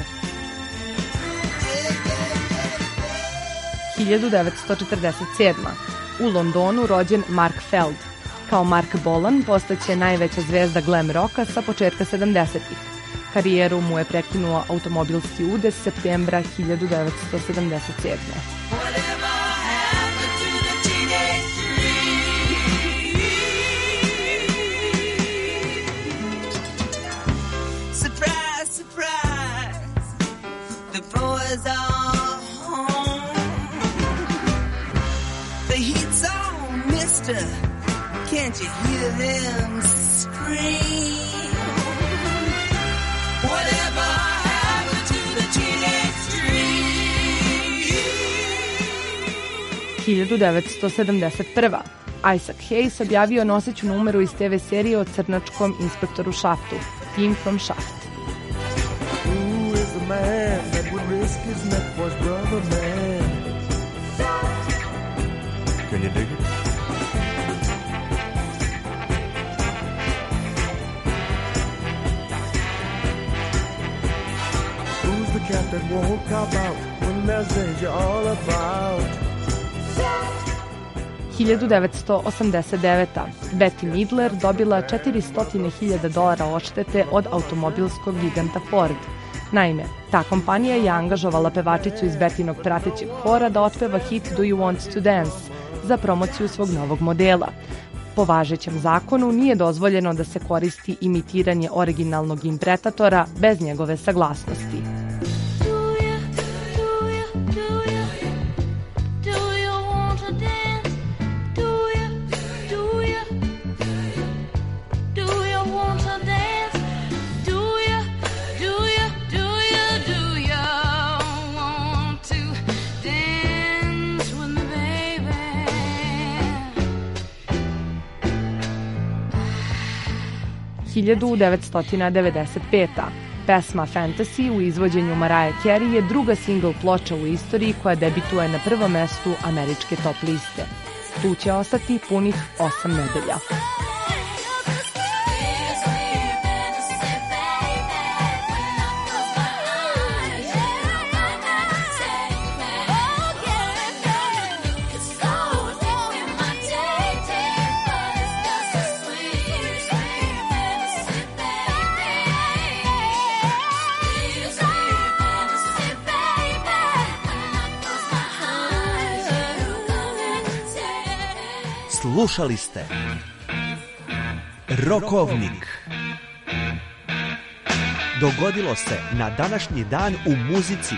1947. U Londonu rođen Mark Feld. Kao Mark Bolan postaće najveća zvezda glam roka sa početka 70-ih. Karijeru mu je prekinuo automobilski udes septembra 1977. Can't you hear them scream? Whatever happened to the teenage dream? 1971. Isaac Hayes objavio noseću numeru iz TV serije o crnačkom inspektoru Shaftu, Team from Shaft. Who is the man that would risk his neck for his brother man? Can you dig it? Cat that won't cop out when there's danger all about. 1989. Betty Midler dobila $400.000 odštete od automobilskog giganta Ford. Naime, ta kompanija je angažovala pevačicu iz Bettinog pratećeg hora da otpeva hit Do You Want to Dance za promociju svog novog modela. Po važećem zakonu nije dozvoljeno da se koristi imitiranje originalnog impretatora bez njegove saglasnosti. – 1995. Pesma Fantasy u izvođenju Mariah Carey je druga single ploča u istoriji koja debituje na prvom mestu američke top liste. Tu će ostati punih 8 nedelja. Slušali ste Rokovnik. Dogodilo se na današnji dan u muzici.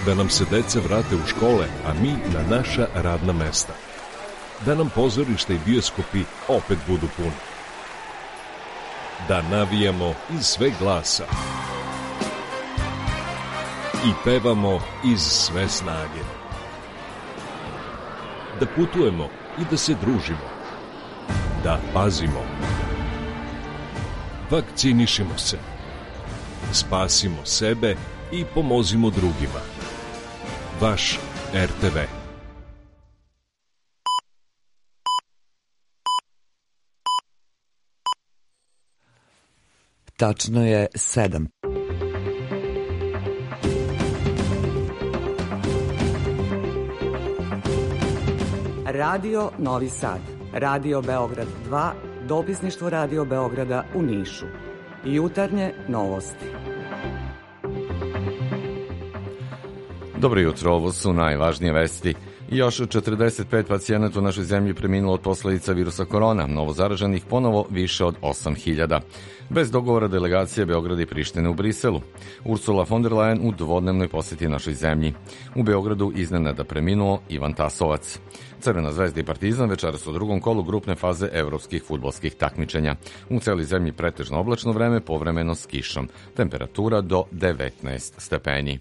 Da nam se deca vrate u škole, a mi na naša radna mesta. Da nam pozorišta i bioskopi opet budu puni. Da navijamo iz sve glasa. I pevamo iz sve snage. Da putujemo i da se družimo. Da pazimo. Vakcinišimo se. Spasimo sebe i pomozimo drugima. Vaš RTV. Tačno je 7. Radio Novi Sad, Radio Beograd 2, dopisništvo Radio Beograda u Nišu. Jutarnje novosti. Dobro jutro, ovo su najvažnije vesti. Još 45 pacijenata u našoj zemlji preminulo od posledica virusa korona, novo zaraženih ponovo više od 8.000. Bez dogovora delegacije Beograda i Prištine u Briselu. Ursula von der Leyen u dvodnevnoj poseti našoj zemlji. U Beogradu iznenada preminuo Ivan Tasovac. Crvena zvezda i Partizan večeras u drugom kolu grupne faze evropskih fudbalskih takmičenja. U celoj zemlji pretežno oblačno vreme, povremeno s kišom. Temperatura do 19 stepeni.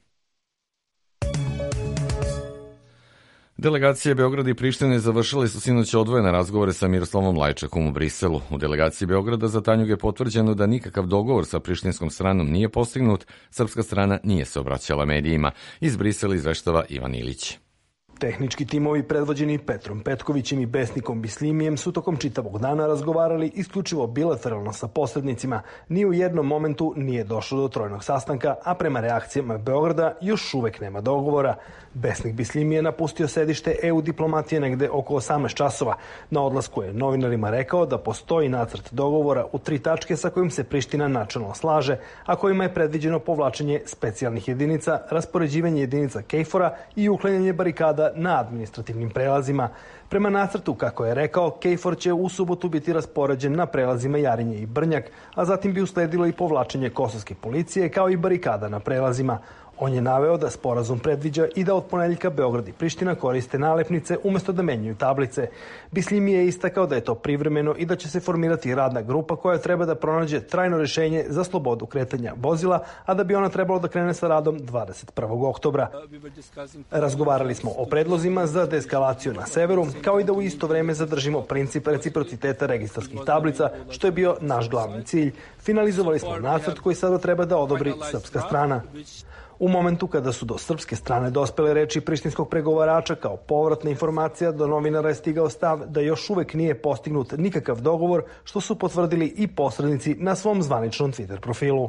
Delegacije Beograda i Prištine završile su sinoć odvojene razgovore sa Miroslavom Lajčakom u Briselu. U delegaciji Beograda za Tanjug je potvrđeno da nikakav dogovor sa prištinskom stranom nije postignut, srpska strana nije se obraćala medijima. Iz Brisela izveštava Ivan Ilić. Tehnički timovi predvođeni Petrom Petkovićem i Besnikom Bislimijem su tokom čitavog dana razgovarali isključivo bilateralno sa posrednicima. Ni u jednom momentu nije došlo do trojnog sastanka, a prema reakcijama Beograda još uvek nema dogovora. Besnik Bislimije napustio sedište EU diplomatije negde oko 18 časova. Na odlasku je novinarima rekao da postoji nacrt dogovora u 3 tačke sa kojim se Priština načelno slaže, a kojima je predviđeno povlačenje specijalnih jedinica, raspoređivanje jedinica KFOR-a i uklanjanje barikada na administrativnim prelazima. Prema nacrtu, kako je rekao, KFOR će u subotu biti raspoređen na prelazima Jarinje i Brnjak, a zatim bi usledilo i povlačenje kosovske policije kao i barikada na prelazima. On je naveo da sporazum predviđa i da od ponedeljka Beograd i Priština koriste nalepnice umesto da menjaju tablice. Bislimi je istakao da je to privremeno i da će se formirati radna grupa koja treba da pronađe trajno rešenje za slobodu kretanja vozila, a da bi ona trebalo da krene sa radom 21. oktobra. Razgovarali smo o predlozima za deeskalaciju na severu, kao i da u isto vreme zadržimo princip reciprociteta registarskih tablica, što je bio naš glavni cilj. Finalizovali smo nacrt koji sada treba da odobri srpska strana. U momentu kada su do srpske strane dospele reči prištinskog pregovarača kao povratna informacija, do novinara je stigao stav da još uvek nije postignut nikakav dogovor, što su potvrdili i posrednici na svom zvaničnom Twitter profilu.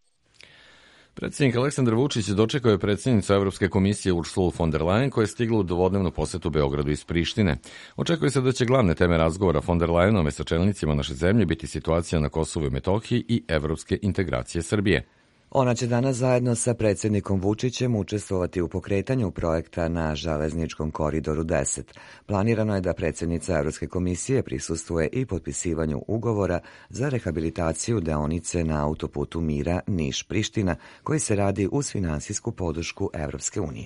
Predsjednik Aleksandar Vučić dočekao je predsjednicu Evropske komisije Ursulu von der Leyen, koja je stigla u dvodnevnu posetu Beogradu iz Prištine. Očekuje se da će glavne teme razgovora von der Leyenove sa čelnicima naše zemlje biti situacija na Kosovu i Metohiji i evropske integracije Srbije. Ona će danas zajedno sa predsjednikom Vučićem učestvovati u pokretanju projekta na železničkom koridoru 10. Planirano je da predsjednica Evropske komisije prisustvuje i potpisivanju ugovora za rehabilitaciju deonice na autoputu mira Niš-Priština, koji se radi uz finansijsku podršku Evropske unije.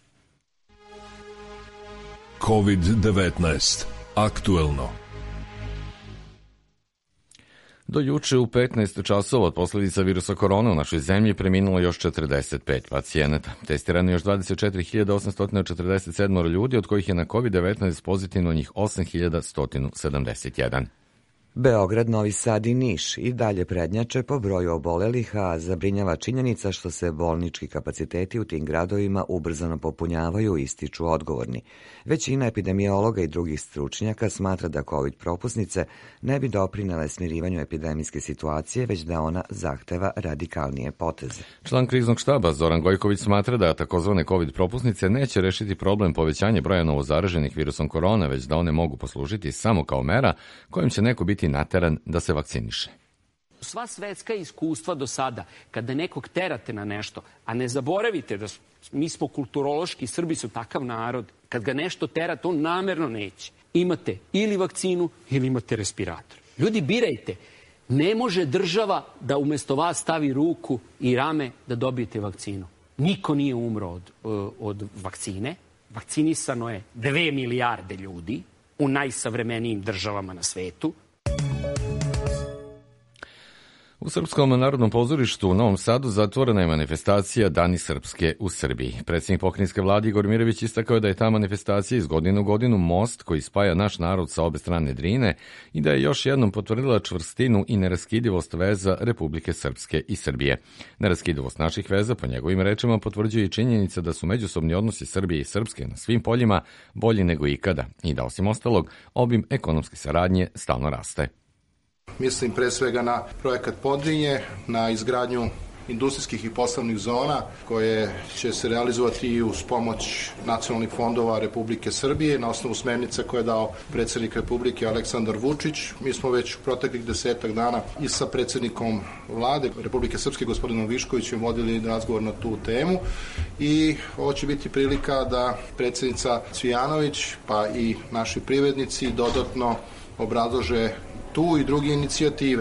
COVID-19. Aktuelno. Do juče u 15 časova od posljedica virusa korona u našoj zemlji preminulo još 45 pacijenata. Testirano je još 24.847 ljudi, od kojih je na COVID-19 pozitivno njih 8.171. Beograd, Novi Sad i Niš i dalje prednjače po broju obolelih, a zabrinjava činjenica što se bolnički kapaciteti u tim gradovima ubrzano popunjavaju, ističu odgovorni. Većina epidemiologa i drugih stručnjaka smatra da COVID propusnice ne bi doprinele smirivanju epidemijske situacije, već da ona zahteva radikalnije poteze. Član kriznog štaba Zoran Gojković smatra da takozvane COVID propusnice neće rešiti problem povećanja broja novozaraženih virusom korona, već da one mogu poslužiti samo kao mera kojim će neko biti nateran da se vakciniše. Sva svetska iskustva do sada, kada nekog terate na nešto, a ne zaboravite da mi smo kulturološki, Srbi su takav narod, kad ga nešto terate, on namerno neće. Imate ili vakcinu ili imate respirator. Ljudi, birajte. Ne može država da umesto vas stavi ruku i rame da dobijete vakcinu. Niko nije umro od vakcine. Vakcinisano je 2 milijarde ljudi u najsavremenijim državama na svetu. U Srpskom narodnom pozorištu u Novom Sadu zatvorena je manifestacija Dani Srpske u Srbiji. Predsjednik pokrajinske vlade Igor Mirović istakao je da je ta manifestacija iz godine u godinu most koji spaja naš narod sa obe strane Drine i da je još jednom potvrdila čvrstinu i neraskidivost veza Republike Srpske i Srbije. Neraskidivost naših veza, po njegovim rečima, potvrđuje i činjenica da su međusobni odnosi Srbije i Srpske na svim poljima bolji nego ikada i da, osim ostalog, obim ekonomske saradnje stalno raste. Mislim pre svega na projekat Podrinje, na izgradnju industrijskih i poslovnih zona koje će se realizovati i uz pomoć nacionalnih fondova Republike Srbije na osnovu smernica koje je dao predsjednik Republike Aleksandar Vučić. Mi smo već u proteklih 10 dana i sa predsjednikom vlade Republike Srpske gospodinom Viškovićem vodili razgovor na tu temu i ovo će biti prilika da predsjednica Cvijanović pa i naši privrednici dodatno obrazlože tu i druge inicijative.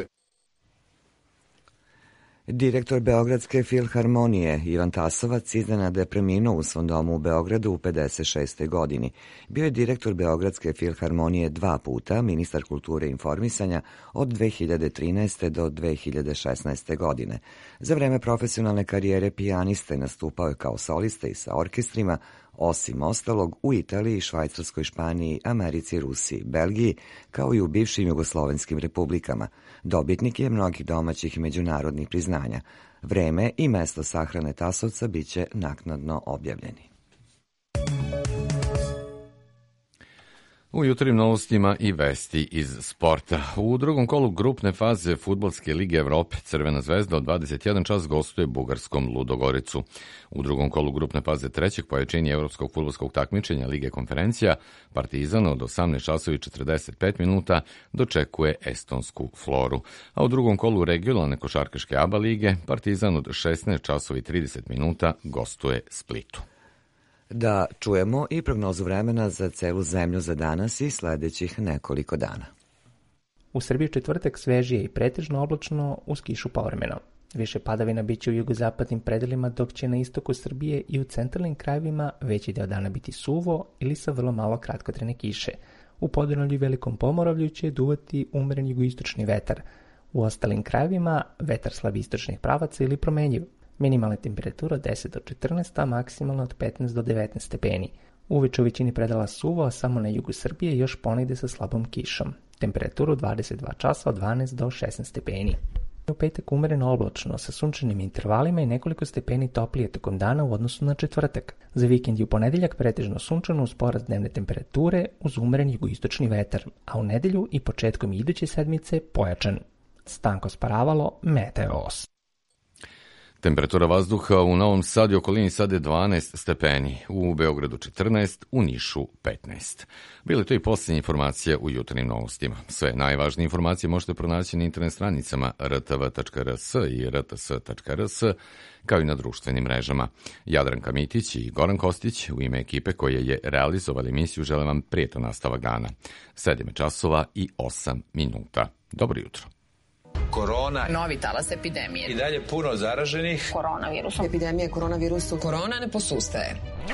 Direktor Beogradske filharmonije Ivan Tasovac iznenada je preminuo u svom domu u Beogradu u 56. godini. Bio je direktor Beogradske filharmonije 2 puta, ministar kulture i informisanja od 2013. do 2016. godine. Za vreme profesionalne karijere pijaniste nastupao je kao solista i sa orkestrima, osim ostalog u Italiji, Švajcarskoj, Španiji, Americi, Rusiji, Belgiji, kao i u bivšim jugoslovenskim republikama. Dobitnik je mnogih domaćih i međunarodnih priznanja. Vreme i mesto sahrane Tasovca biće naknadno objavljeni. U jutarnjim novostima i vesti iz sporta. U drugom kolu grupne faze Fudbalske lige Evrope Crvena zvezda od 21 čas gostuje bugarskom Ludogoricu. U drugom kolu grupne faze trećeg pojačanja evropskog fudbalskog takmičenja Lige konferencija Partizan od 18 časova i 45 minuta dočekuje estonsku Floru. A u drugom kolu regionalne košarkaške ABA lige Partizan od 16 časova i 30 minuta gostuje Splitu. Da čujemo i prognozu vremena za celu zemlju za danas i sledećih nekoliko dana. U Srbiji četvrtak svežije i pretežno oblačno uz kišu povremeno. Više padavina biće u jugozapadnim predelima, dok će na istoku Srbije i u centralnim krajevima veći deo dana biti suvo ili sa vrlo malo kratkotrajne kiše. U Podunavlju i Velikom Pomoravlju će duvati umeren jugoistočni vetar. U ostalim krajevima vetar slab istočnih pravaca ili promenjiv. Minimalna temperatura od 10 do 14, a maksimalna od 15 do 19 stepeni. Uveče u većini predela suvo, a samo na jugu Srbije još ponegde sa slabom kišom. Temperaturu 22 časa od 12 do 16 stepeni. U petak umereno oblačno sa sunčanim intervalima i nekoliko stepeni toplije tokom dana u odnosu na četvrtak. Za vikend i u ponedeljak pretežno sunčano uz porast dnevne temperature uz umeren jugoistočni vetar, a u nedelju i početkom iduće sedmice pojačan. Stanko Sparavalo, Meteos. Temperatura vazduha u Novom Sadu i okolini sada je 12 stepeni, u Beogradu 14, u Nišu 15. Bile to i posljednje informacije u jutarnjim novostima. Sve najvažnije informacije možete pronaći na internet stranicama rtv.rs i rts.rs, kao i na društvenim mrežama. Jadranka Mitić i Goran Kostić u ime ekipe koje je realizovali emisiju žele vam prijetan nastavak dana. 7 časova i 8 minuta. Dobro jutro. Korona. Novi talas epidemije. I dalje puno zaraženih. Koronavirusom. Epidemija koronavirusu. Korona ne posustaje.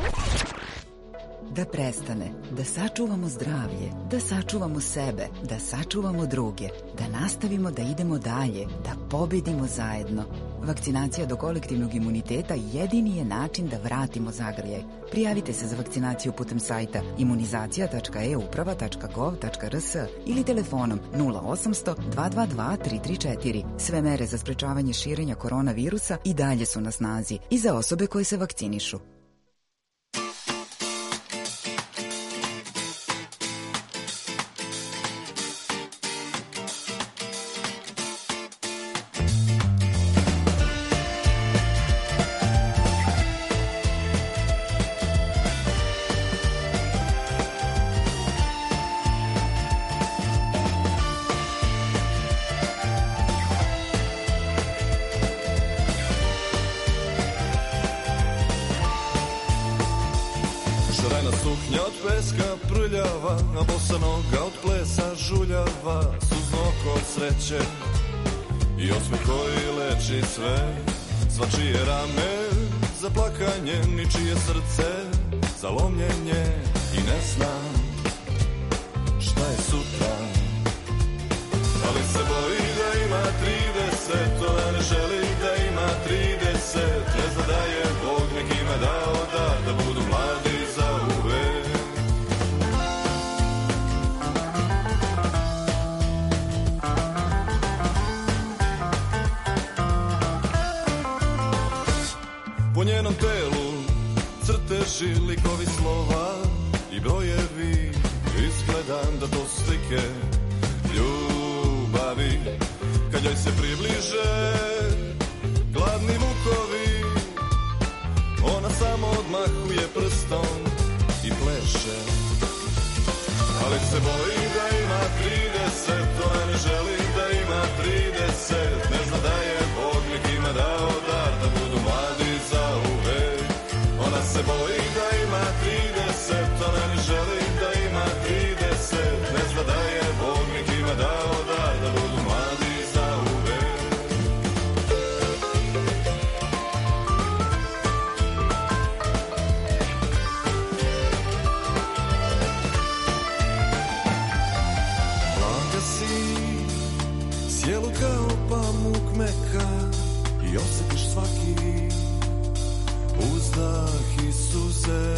Da prestane, da sačuvamo zdravlje, da sačuvamo sebe, da sačuvamo druge, da nastavimo da idemo dalje, da pobedimo zajedno. Vakcinacija do kolektivnog imuniteta jedini je način da vratimo zagrljaj. Prijavite se za vakcinaciju putem sajta imunizacija.euprava.gov.rs ili telefonom 0800 222 334. Sve mere za sprečavanje širenja koronavirusa i dalje su na snazi i za osobe koje se vakcinišu. I osmeh koji leči sve, svačije rame za plakanje, ničije srce zalomljenje i ne znam šta je sutra. Ali se boji da ima 30, ona ne želi da ima 30. Ne zna da je Bog nekima dao dar da budu mladi za uvek. Po njenom telu crteži, likovi slova i brojevi. Izgledam da to slike ljubavi. Kad joj se približe gladni vukovi, ona samo odmahuje prstom i pleše. Ali se boji da ima 30, ona ne želi da ima 30. Ne zna da je Bog nekima dao dar da budu mladi za uvek. Ona se boji da ima 30, ona ne želi da ima 30. Ne zna da je Bog nekima dao dar da budu mladi za uvek. Mlada si, sjelu kao pamuk meka i osjetiš svaki uzdah i suze.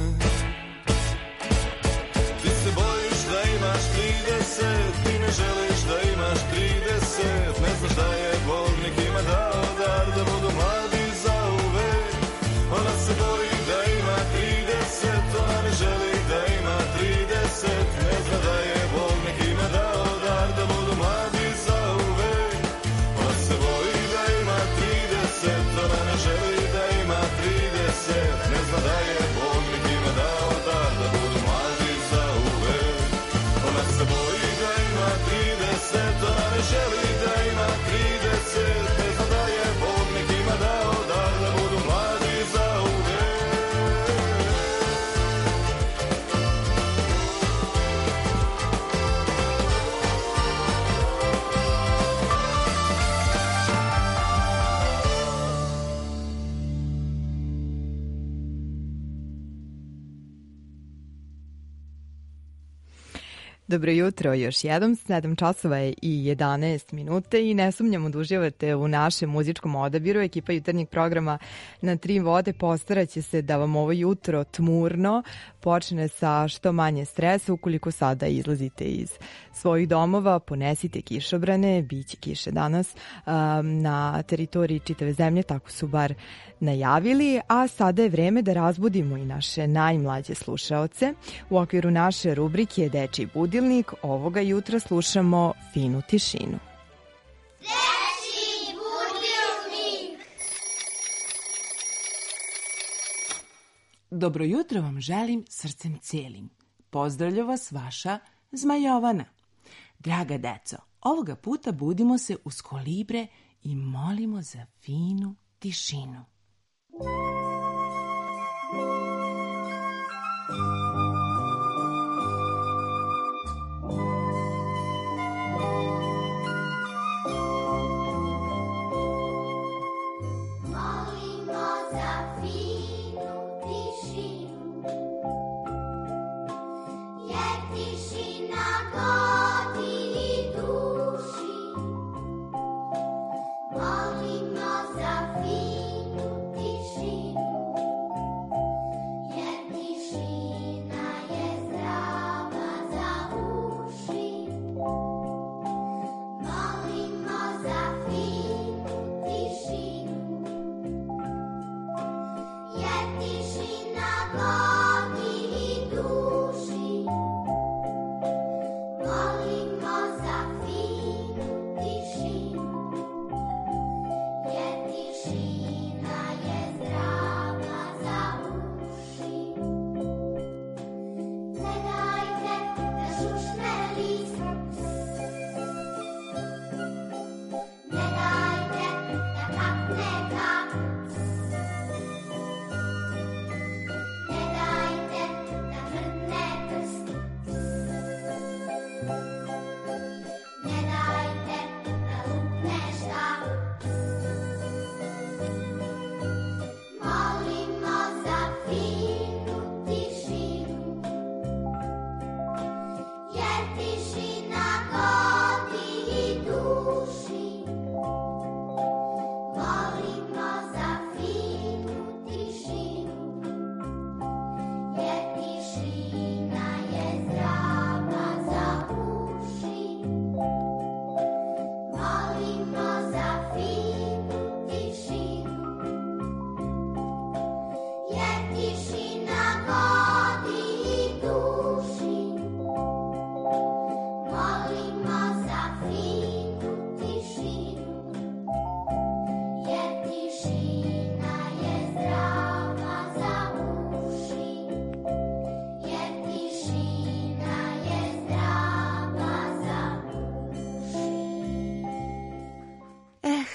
Ti se bojiš da imaš 30, ti ne želiš da imaš 30. Ne znaš da je Bog nekima dao dar da budu mladi za uvek. Ona se boji da ima 30, ona ne želi da ima 30. Ne zna da je Bog nekima dao dar da budu mladi za uvek. Ona se boji da ima 30, ona ne želi da ima 30. Ne zna da je Bog nekima dao dar da budu mladi za uvek. Ona se boji da ima 30, ona ne želi da ima 30. Ne zna da je Bog nekima dao dar da budu mladi za uvek. Dobro jutro, još jednom, 7 časova je i 11 minute i ne sumnjamo da uživate u našem muzičkom odabiru. Ekipa jutarnjeg programa na Tri vode postaraće se da vam ovo jutro tmurno počne sa što manje stresa. Ukoliko sada izlazite iz svojih domova, ponesite kišobrane, bit će kiše danas na teritoriji čitave zemlje, tako su bar najavili, a sada je vreme da razbudimo i naše najmlađe slušaoce. U okviru naše rubrike Dečiji budilnik ovoga jutra slušamo Finu tišinu. Dečiji budilnik. Dobro jutro vam želim srcem cijelim. Pozdravlja vas vaša Zmajovana. Draga deco, ovoga puta budimo se uz kolibre i molimo za finu tišinu. Molimo za finu tišinu.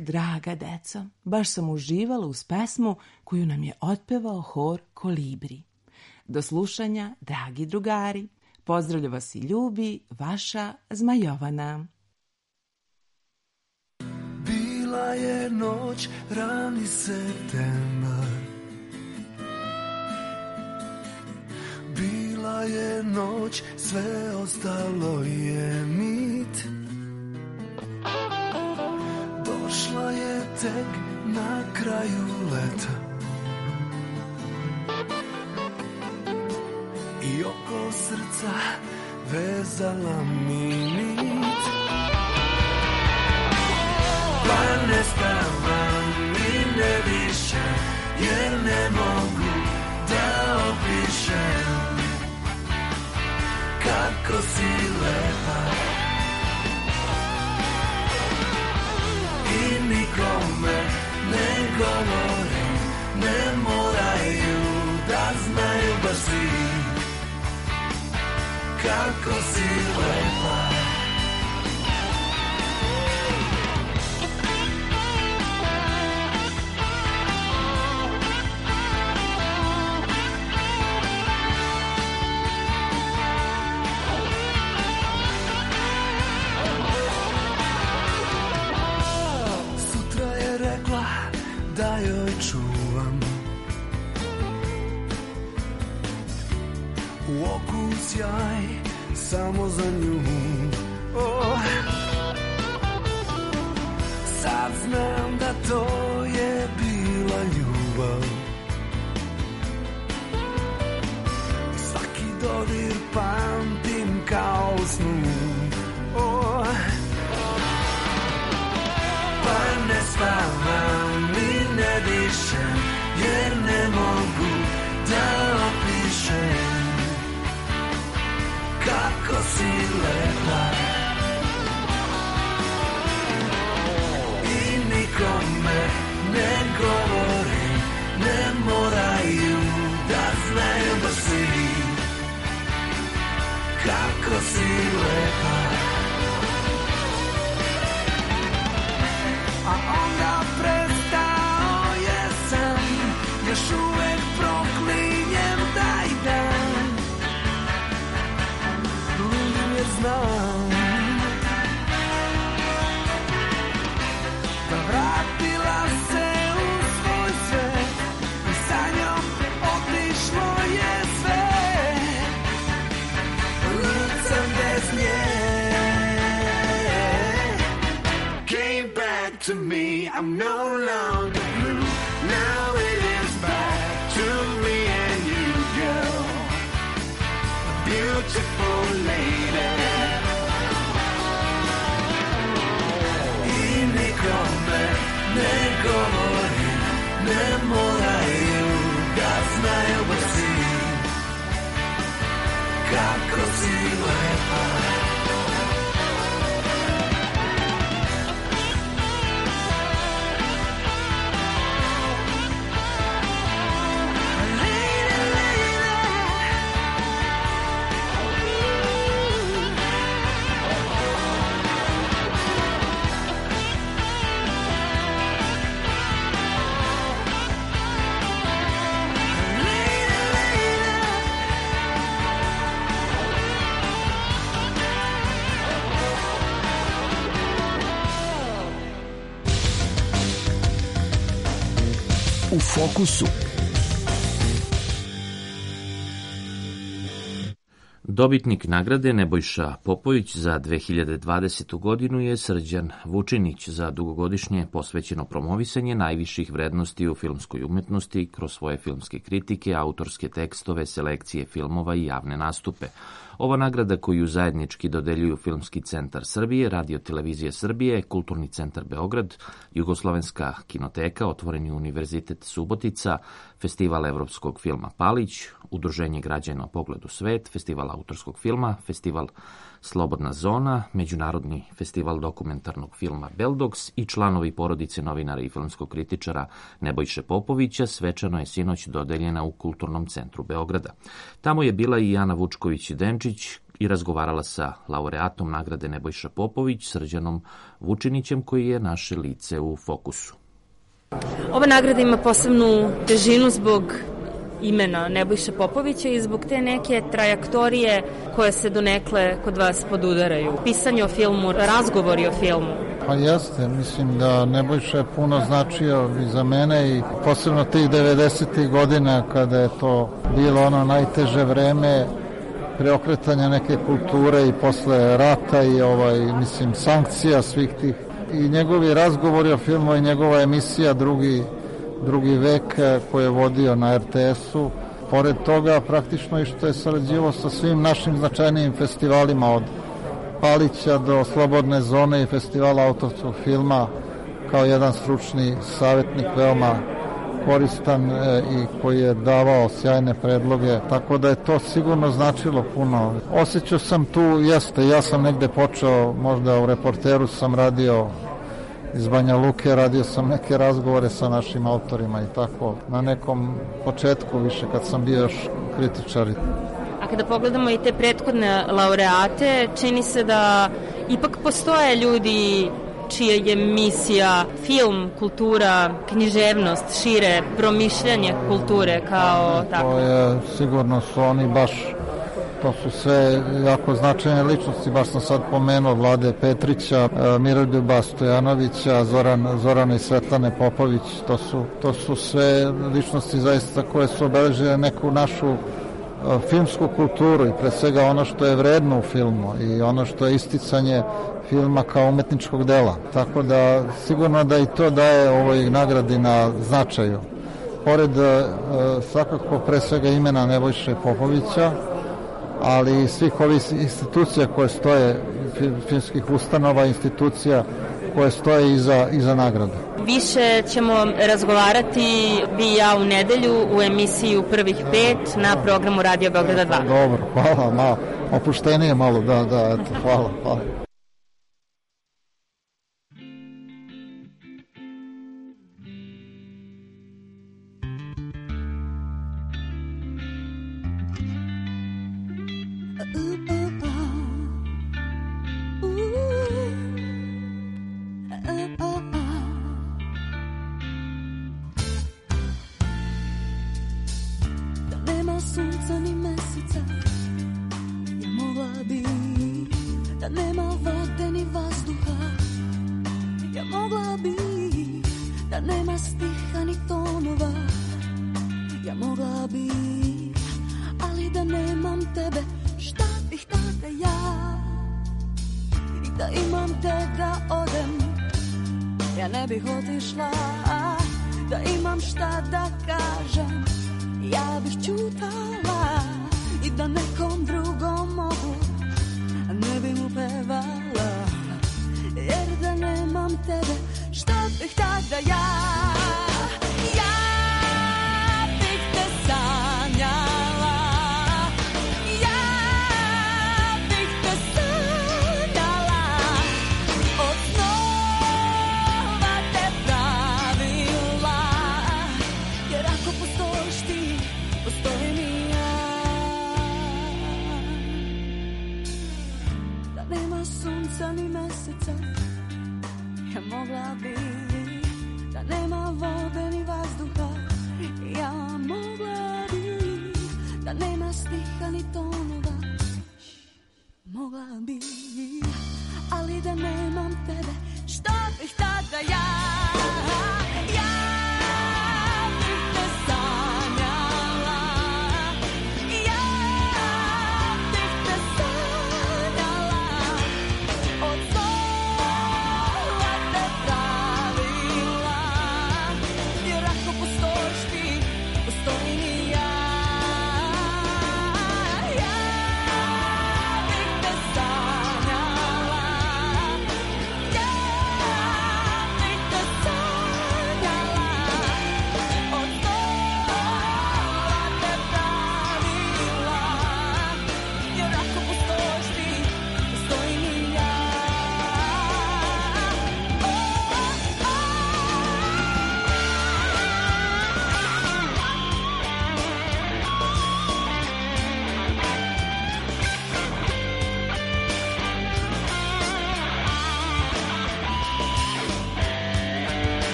draga deco, baš sam uživala uz pesmu koju nam je otpevao hor Kolibri. Do slušanja, dragi drugari. Pozdravlja vas i ljubi vaša Zmajovana. Bila je noć, rani septembar. Bila je noć, sve ostalo je mit. Došla je tek na kraju leta i oko srca vezala mi nit. Pa ne spavam ni ne dišem, jer ne mogu da opišem kako si lepa. I nikome ne govorim, ne moraju da znaju baš svi kako si lepa. Da joj čuvam u oku sjaj samo za nju. Oh. Sad znam da to je bila ljubav. Svaki dodir pamtim kao u snu. Oh. Pa ne spavam ni ne dišem, jer ne mogu da opišem kako si lepa. I nikome ne govorim, ne moraju da znaju baš svi kako si lepa. A onda prestao jesam, još uvek proklinjem taj dan. Ludim jer znam da vratila se u svoj svet i sa njom otišlo je sve. Licem bez nje. To me, I'm no longer blue. Now it is back to me and you, girl, a beautiful lady. I nikome ne govorim, ne moraju da znaju baš svi kako si lepa. U fokusu. Dobitnik nagrade Nebojša Popović za 2020. godinu je Srđan Vučinić za dugogodišnje posvećeno promovisanje najviših vrednosti u filmskoj umetnosti kroz svoje filmske kritike, autorske tekstove, selekcije filmova i javne nastupe. Ova nagrada koju zajednički dodeljuju Filmski centar Srbije, Radio televizija Srbije, Kulturni centar Beograd, Jugoslovenska kinoteka, Otvoreni univerzitet Subotica, Festival evropskog filma Palić, Udruženje građana Pogled u svet, Festival autorskog filma, Festival Slobodna zona, Međunarodni festival dokumentarnog filma Beldogs i članovi porodice novinara i filmskog kritičara Nebojše Popovića svečano je sinoć dodeljena u Kulturnom centru Beograda. Tamo je bila i Ana Vučković-Denčić i razgovarala sa laureatom nagrade Nebojša Popović, Srđanom Vučinićem, koji je naše lice u fokusu. Ova nagrada ima posebnu težinu zbog imena Nebojša Popovića i zbog te neke trajektorije koje se donekle kod vas podudaraju. Pisanje o filmu, razgovori o filmu. Pa jeste, mislim da Nebojša je puno značio i za mene i posebno tih 90. godina kada je to bilo ono najteže vreme preokretanja neke kulture i posle rata i mislim sankcija svih tih i njegovi razgovori o filmu i njegova emisija drugi vek koji je vodio na RTS-u. Pored toga praktično i što je sarađivao sa svim našim značajnijim festivalima od Palića do Slobodne zone i festivala autorskog filma kao jedan stručni savjetnik veoma koristan i koji je davao sjajne predloge, tako da je to sigurno značilo puno. Osjećao sam tu, ja sam negde počeo, možda u Reporteru sam radio iz Banja Luke, radio sam neke razgovore sa našim autorima i tako, na nekom početku više kad sam bio još kritičar. A kada pogledamo i te prethodne laureate, čini se da ipak postoje ljudi čija je misija film, kultura, književnost, šire promišljanje kulture kao tako. To je, sigurno su oni baš, to su sve jako značajne ličnosti, baš sam sad pomenuo Vlade Petrića, Miroljuba Stojanovića, Zorana i Svetlane Popović, to su sve ličnosti zaista koje su obeležile neku našu filmsku kulturu i pre svega ono što je vredno u filmu i ono što je isticanje filma kao umetničkog dela. Tako da sigurno da i to daje ovoj nagradi na značaju. Pored svakako pre svega imena Nebojše Popovića, ali i svih ovih institucija koje stoje, filmskih ustanova, institucija koje stoje iza nagrade. Više ćemo razgovarati vi i ja u nedelju u emisiji Prvih 5 na programu Radio Beograda 2. Dobro, hvala, malo opuštenije malo, da, eto, hvala.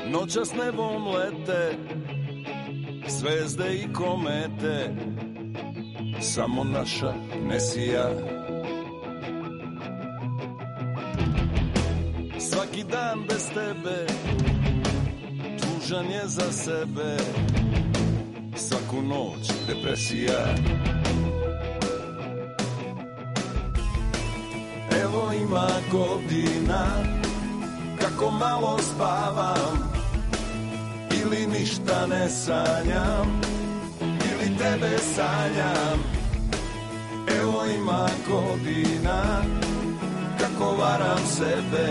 Noćas nebom lete zvezde i komete, samo naša ne sija. Svaki dan bez tebe tužan je za sebe, svaku noć depresija. Evo ima godina kako malo spavam, ili ništa ne sanjam, ili tebe sanjam. Evo ima godina kako varam sebe,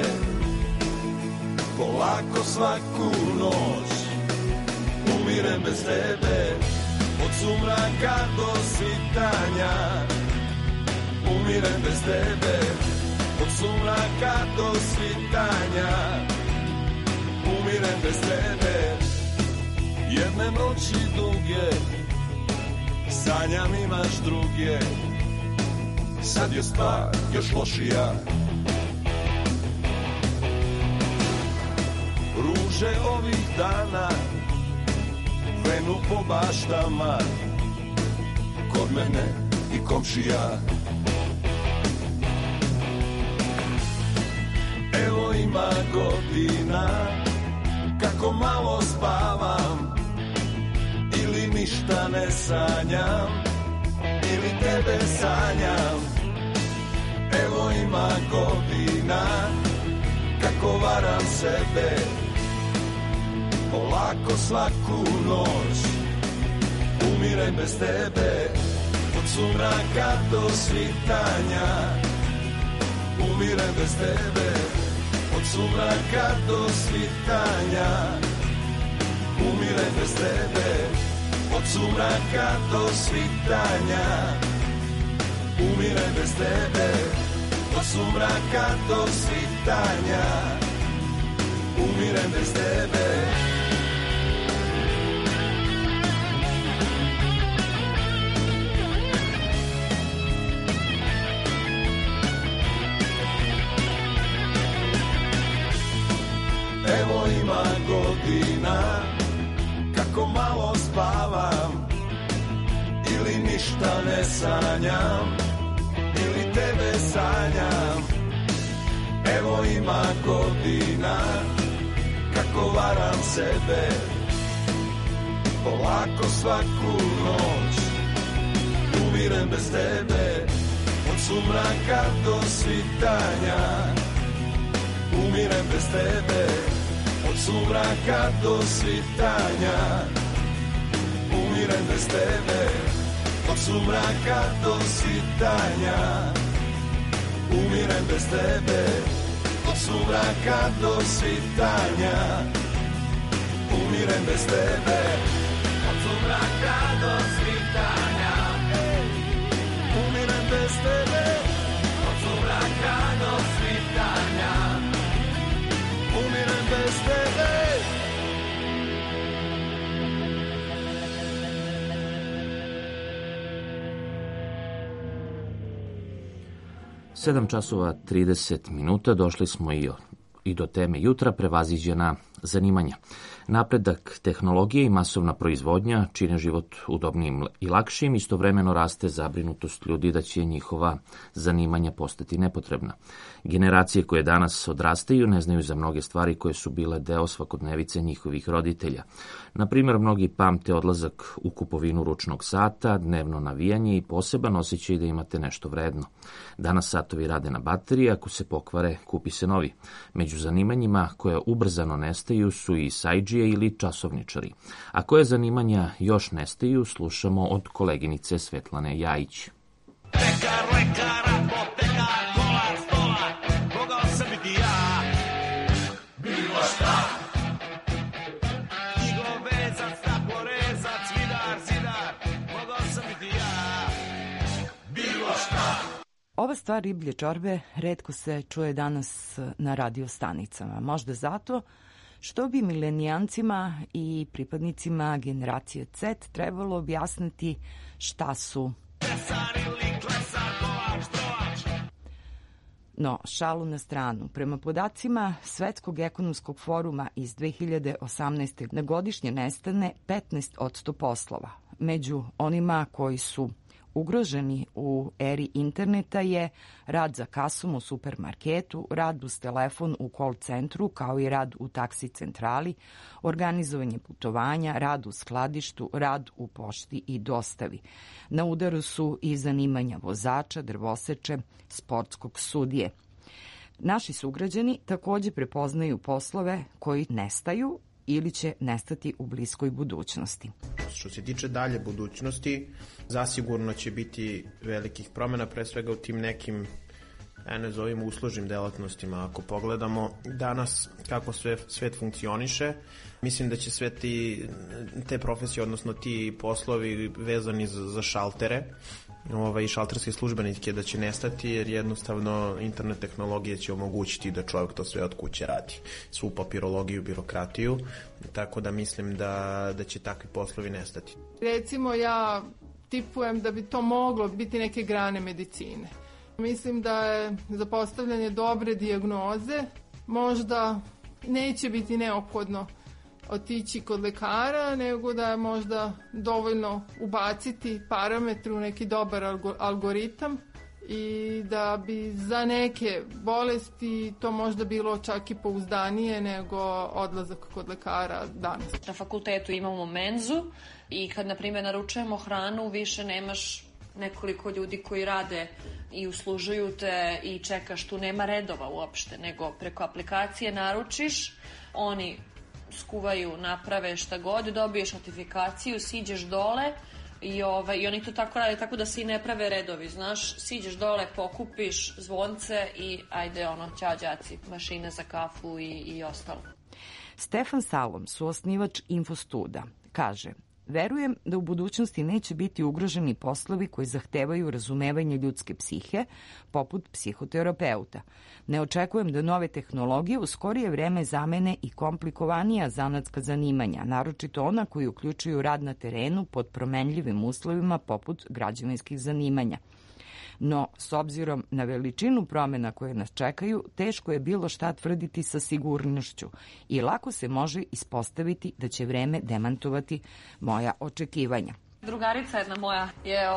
polako svaku noć umirem bez tebe. Od sumraka do svitanja umirem bez tebe. Od sumraka do svitanja umirem bez tebe. Jedne noći duge sanjam imaš druge, sad je stvar još lošija. Ruže ovih dana venu po baštama, kod mene i komšija. Evo ima godina kako malo spavam, ili ništa ne sanjam, ili tebe sanjam. Evo ima godina kako varam sebe, polako svaku noć umirem bez tebe. Od sumraka do svitanja umirem bez tebe. Od sumraka do svitanja umirem bez tebe. Od sumraka do svitanja umirem bez tebe. Od sumraka do svitanja umirem bez tebe. Evo ima godina kako malo spavam, ili ništa ne sanjam, ili tebe sanjam. Evo ima godina kako varam sebe, polako svaku noć umirem bez tebe. Od sumraka do svitanja umirem bez tebe. Od sumraka do svitanja umirem bez tebe. Od sumraka do svitanja umirem bez tebe. Od sumraka do svitanja umirem bez tebe. Od sumraka do svitanja umirem bez tebe. Od sumraka do svitanja umirem bez tebe. 7 časova 30 minuta, došli smo i do teme jutra, prevaziđena zanimanja. Napredak tehnologije i masovna proizvodnja čine život udobnijim i lakšim, istovremeno raste zabrinutost ljudi da će njihova zanimanja postati nepotrebna. Generacije koje danas odrastaju ne znaju za mnoge stvari koje su bile deo svakodnevice njihovih roditelja. Na primjer, mnogi pamte odlazak u kupovinu ručnog sata, dnevno navijanje i poseban osjećaj da imate nešto vredno. Danas satovi rade na baterije, ako se pokvare, kupi se novi. Među zanimanjima koja ubrzano nestaju su i sajdžije ili časovničari. A koje zanimanja još nestaju, slušamo od koleginice Svetlane Jajić. Pekar, lekar, apotekar, kolar, stolar, mogao sam biti ja. Bilo šta. Igovezac, takorezac, vidar, zidar, mogao sam biti ja. Bilo šta. Ova stvar riblje čorbe retko se čuje danas na radio stanicama. Možda zato što bi milenijancima i pripadnicima generacije Z trebalo objasniti šta su. No, šalu na stranu. Prema podacima Svetskog ekonomskog foruma iz 2018. na godišnje nestane 15% poslova. Među onima koji su ugroženi u eri interneta je rad za kasom u supermarketu, rad uz telefon u call centru, kao i rad u taksi centrali, organizovanje putovanja, rad u skladištu, rad u pošti i dostavi. Na udaru su i zanimanja vozača, drvoseče, sportskog sudije. Naši sugrađani takođe prepoznaju poslove koji nestaju ili će nestati u bliskoj budućnosti. Što se tiče dalje budućnosti, zasigurno će biti velikih promjena, pre svega u tim nekim, nazovimo, uslužnim delatnostima. Ako pogledamo danas kako svet funkcioniše, mislim da će sve te profesije, odnosno ti poslovi vezani za šaltere i šalterske službenike da će nestati, jer jednostavno internet tehnologija će omogućiti da čovjek to sve od kuće radi. Svu papirologiju, birokratiju, tako da mislim da će takvi poslovi nestati. Recimo ja tipujem da bi to moglo biti neke grane medicine. Mislim da je za postavljanje dobre dijagnoze možda neće biti neophodno otići kod lekara, nego da je možda dovoljno ubaciti parametre u neki dobar algoritam i da bi za neke bolesti to možda bilo čak i pouzdanije nego odlazak kod lekara danas. Na fakultetu imamo menzu i kad, na primjer, naručujemo hranu, više nemaš nekoliko ljudi koji rade i uslužuju te i čekaš, tu nema redova uopšte, nego preko aplikacije naručiš, oni skuvaju, naprave šta god, dobiješ notifikaciju, siđeš dole i oni to tako rade, tako da se i ne prave redovi, znaš, siđeš dole, pokupiš zvonce i ajde ćao đaci, mašine za kafu i ostalo. Stefan Salom, suosnivač Infostuda, kaže: verujem da u budućnosti neće biti ugroženi poslovi koji zahtevaju razumevanje ljudske psihe, poput psihoterapeuta. Ne očekujem da nove tehnologije u skorije vreme zamene i komplikovanija zanatska zanimanja, naročito ona koji uključuju rad na terenu pod promenljivim uslovima poput građevinskih zanimanja. No, s obzirom na veličinu promjena koje nas čekaju, teško je bilo šta tvrditi sa sigurnošću i lako se može ispostaviti da će vreme demantovati moja očekivanja. Drugarica jedna moja je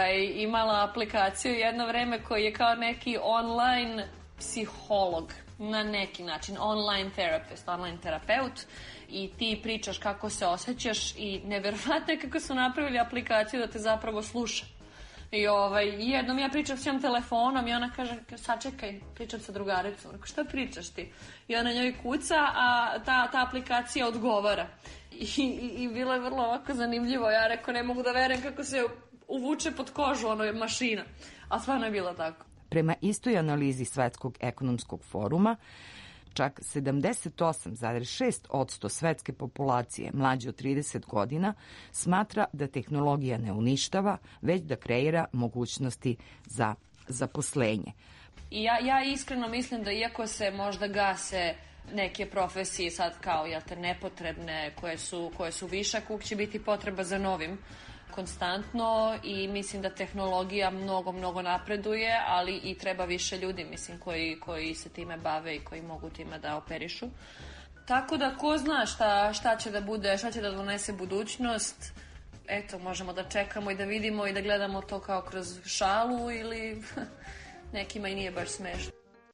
imala aplikaciju jedno vreme koji je kao neki online psiholog, na neki način, online therapist, online terapeut, i ti pričaš kako se osjećaš i neverovatno je kako su napravili aplikaciju da te zapravo sluša. I jednom ja pričam s njom telefonom i ona kaže, sačekaj, pričam sa drugaricom. Rekao, šta pričaš ti? I ona njoj kuca, a ta aplikacija odgovara. I bilo je vrlo ovako zanimljivo. Ja rekao, ne mogu da verujem kako se uvuče pod kožu mašina. A stvarno je bilo tako. Prema istoj analizi Svetskog ekonomskog foruma, čak 78,6% svetske populacije mlađe od 30 godina smatra da tehnologija ne uništava, već da kreira mogućnosti za zaposlenje. I ja iskreno mislim da iako se možda gase neke profesije sad kao nepotrebne, koje su višak, uvijek će biti potreba za novim konstantno i mislim da tehnologija mnogo napreduje, ali i treba više ljudi, mislim, koji se time bave i koji mogu time da operišu. Tako da ko zna šta će da bude, šta će da donese budućnost, eto, možemo da čekamo i da vidimo i da gledamo to kao kroz šalu ili nekima i nije baš smešno.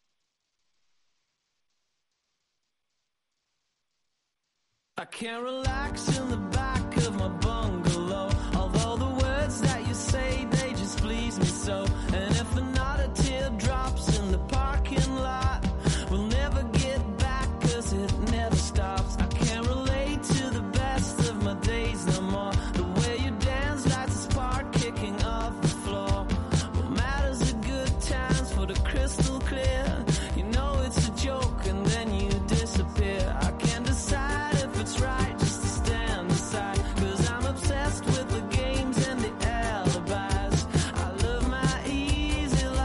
I can't relax in the back of my bungalow. Although the words that you say, they just please me so. And if another tear drops in the parking lot, we'll never get back, cause it never stops. I can't relate to the best of my days no more. The way you dance lights a spark kicking off the floor. What matters are good times for the crystal clear. You know it's a joke and then you disappear. I can't decide if it's right just to stand aside, cause I'm obsessed with the games and the alibis. I love my easy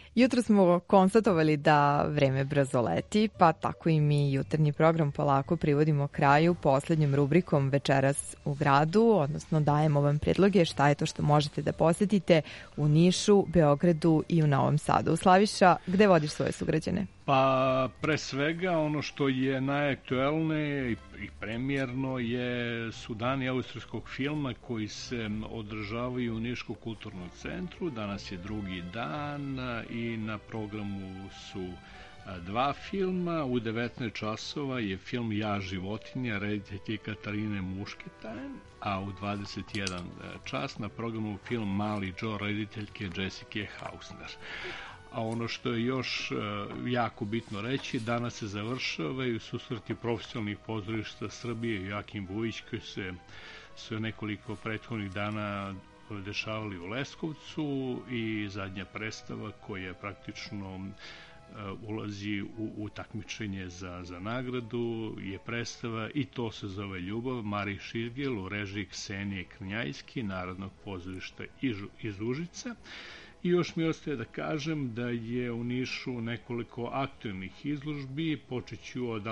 Jutro smo konstatovali da vreme brzo leti, pa tako i mi jutarnji program polako privodimo kraju poslednjom rubrikom Večeras u gradu, odnosno dajemo vam predloge šta je to što možete da posetite u Nišu, Beogradu i u Novom Sadu. Slaviša, gde vodiš svoje sugrađane? Pa pre svega ono što je najaktuelnije i premijerno su dani austrijskog filma koji se održavaju u Niškom kulturnom centru. Danas je drugi dan i na programu su dva filma. U 19 časova je film Ja životinja, reditelj Katarine Mušketajn, a u 21 čas na programu film Mali Joe, rediteljke Jessica Hausner. A ono što je još jako bitno reći, danas se završavaju susreti profesionalnih pozorišta Srbije i Joakim Vujić, koji se sve nekoliko prethodnih dana dešavali u Leskovcu, i zadnja predstava koja praktično ulazi u takmičenje za nagradu je predstava I to se zove ljubav, Mari Širgel u režiji Ksenije Krnjajski, Narodnog pozorišta iz Užica. I još mi ostaje da kažem da je u Nišu nekoliko aktualnih izložbi. Počet ću od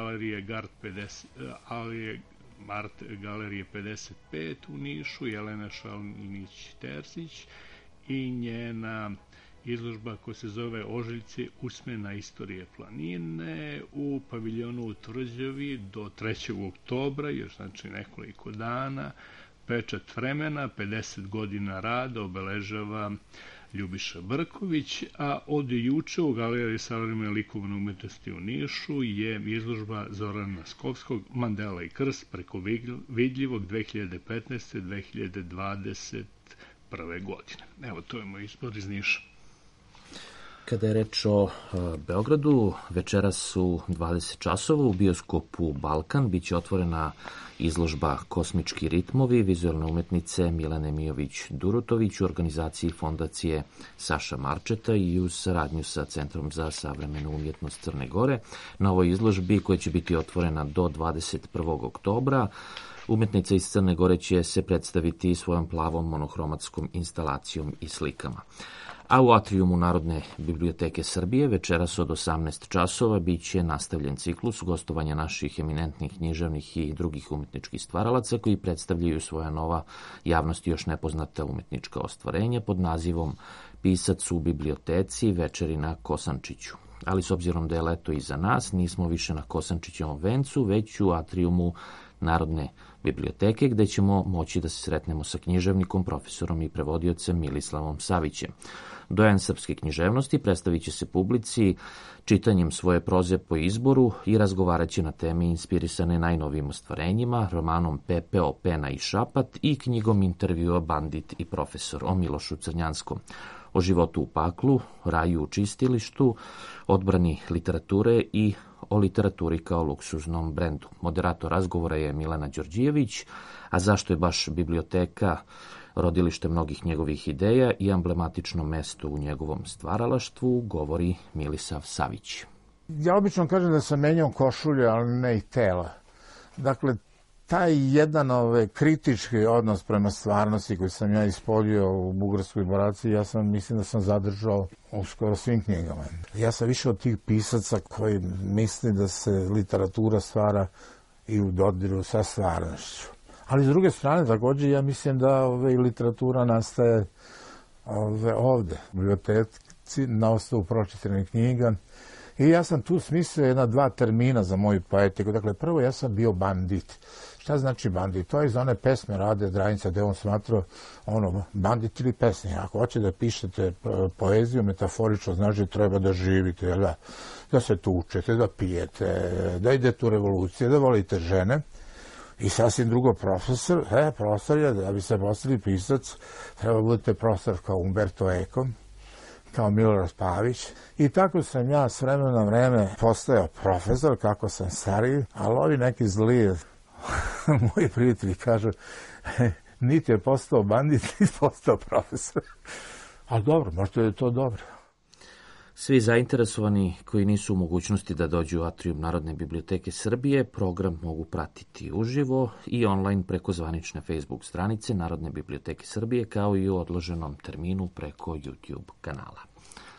Art galerije 55 u Nišu, Jelena Šalinić-Terzić i njena izložba koja se zove Ožiljci, usmena istorije planine u paviljonu u Tvrđavi do 3. oktobra, još znači nekoliko dana. Pečat vremena, 50 godina rada obeležava Ljubiša Brković, a od juče u Galeriji savremene likovne umetnosti u Nišu je izložba Zorana Skovskog Mandela i krst preko vidljivog 2015. 2021. godine. Evo, to je moj izbor iz Niša. Kada je reč o Beogradu, večeras u 20 časova u bioskopu Balkan biće otvorena izložba Kosmički ritmovi vizualne umetnice Milane Mijović-Durutović u organizaciji fondacije Saša Marčeta i uz saradnju sa Centrom za savremenu umjetnost Crne Gore. Na ovoj izložbi, koja će biti otvorena do 21. oktobra, umetnica iz Crne Gore će se predstaviti svojom plavom monohromatskom instalacijom i slikama. A u atrijumu Narodne biblioteke Srbije večeras od 18 časova biće nastavljen ciklus gostovanja naših eminentnih književnih i drugih umetničkih stvaralaca koji predstavljaju svoja nova javnosti još nepoznata umetnička ostvarenja pod nazivom Pisac u biblioteci, večeri na Kosančiću. Ali s obzirom da je leto iza nas, nismo više na Kosančićevom vencu, već u atrijumu Narodne biblioteke, gde ćemo moći da se sretnemo sa književnikom, profesorom i prevodiocem Milislavom Savićem. Dojan srpske književnosti predstavit će se publici čitanjem svoje proze po izboru i razgovarat će na teme inspirisane najnovijim ostvarenjima, romanom Pepeo, Pena i Šapat i knjigom intervjua Bandit i profesor o Milošu Crnjanskom, o životu u paklu, raju u čistilištu, odbrani literature i o literaturi kao luksuznom brendu. Moderator razgovora je Milena Đorđijević, a zašto je baš biblioteka rodilište mnogih njegovih ideja i emblematično mesto u njegovom stvaralaštvu, govori Milisav Savić. Ja obično kažem da sam menjao košulje, ali ne i tela. Dakle, taj jedan kritički odnos prema stvarnosti koji sam ja ispoljio u bugarskoj boraciji, mislim da sam zadržao u skoro svim knjigama. Ja sam više od tih pisaca koji misli da se literatura stvara i u dodiru sa stvarnošću. Ali s druge strane, također, ja mislim da literatura nastaje ovde, u biblioteci, na osnovu pročitanih knjiga. I ja sam tu smislio dva termina za moju poetiku. Dakle, prvo, ja sam bio bandit. Šta znači bandit? To je iz one pesme Rade Drajnica, gde on smatrao bandit ili pesnik. Ako hoće da pišete poeziju metaforično, znači treba da živite, da se tučete, da pijete, da idete u revolucije, da volite žene. I sasvim drugo, profesor je, da bi se postali pisac, treba budete profesor kao Umberto Eco, kao Milorad Pavić. I tako sam ja s vremena na vreme postajao profesor, kako sam stariji, ali ovi neki zli, moji prijatelji kažu, niti je postao bandit, niti je postao profesor. Ali dobro, možda je to dobro. Svi zainteresovani koji nisu u mogućnosti da dođu u atrijum Narodne biblioteke Srbije, program mogu pratiti uživo i online preko zvanične Facebook stranice Narodne biblioteke Srbije, kao i u odloženom terminu preko YouTube kanala. Eto,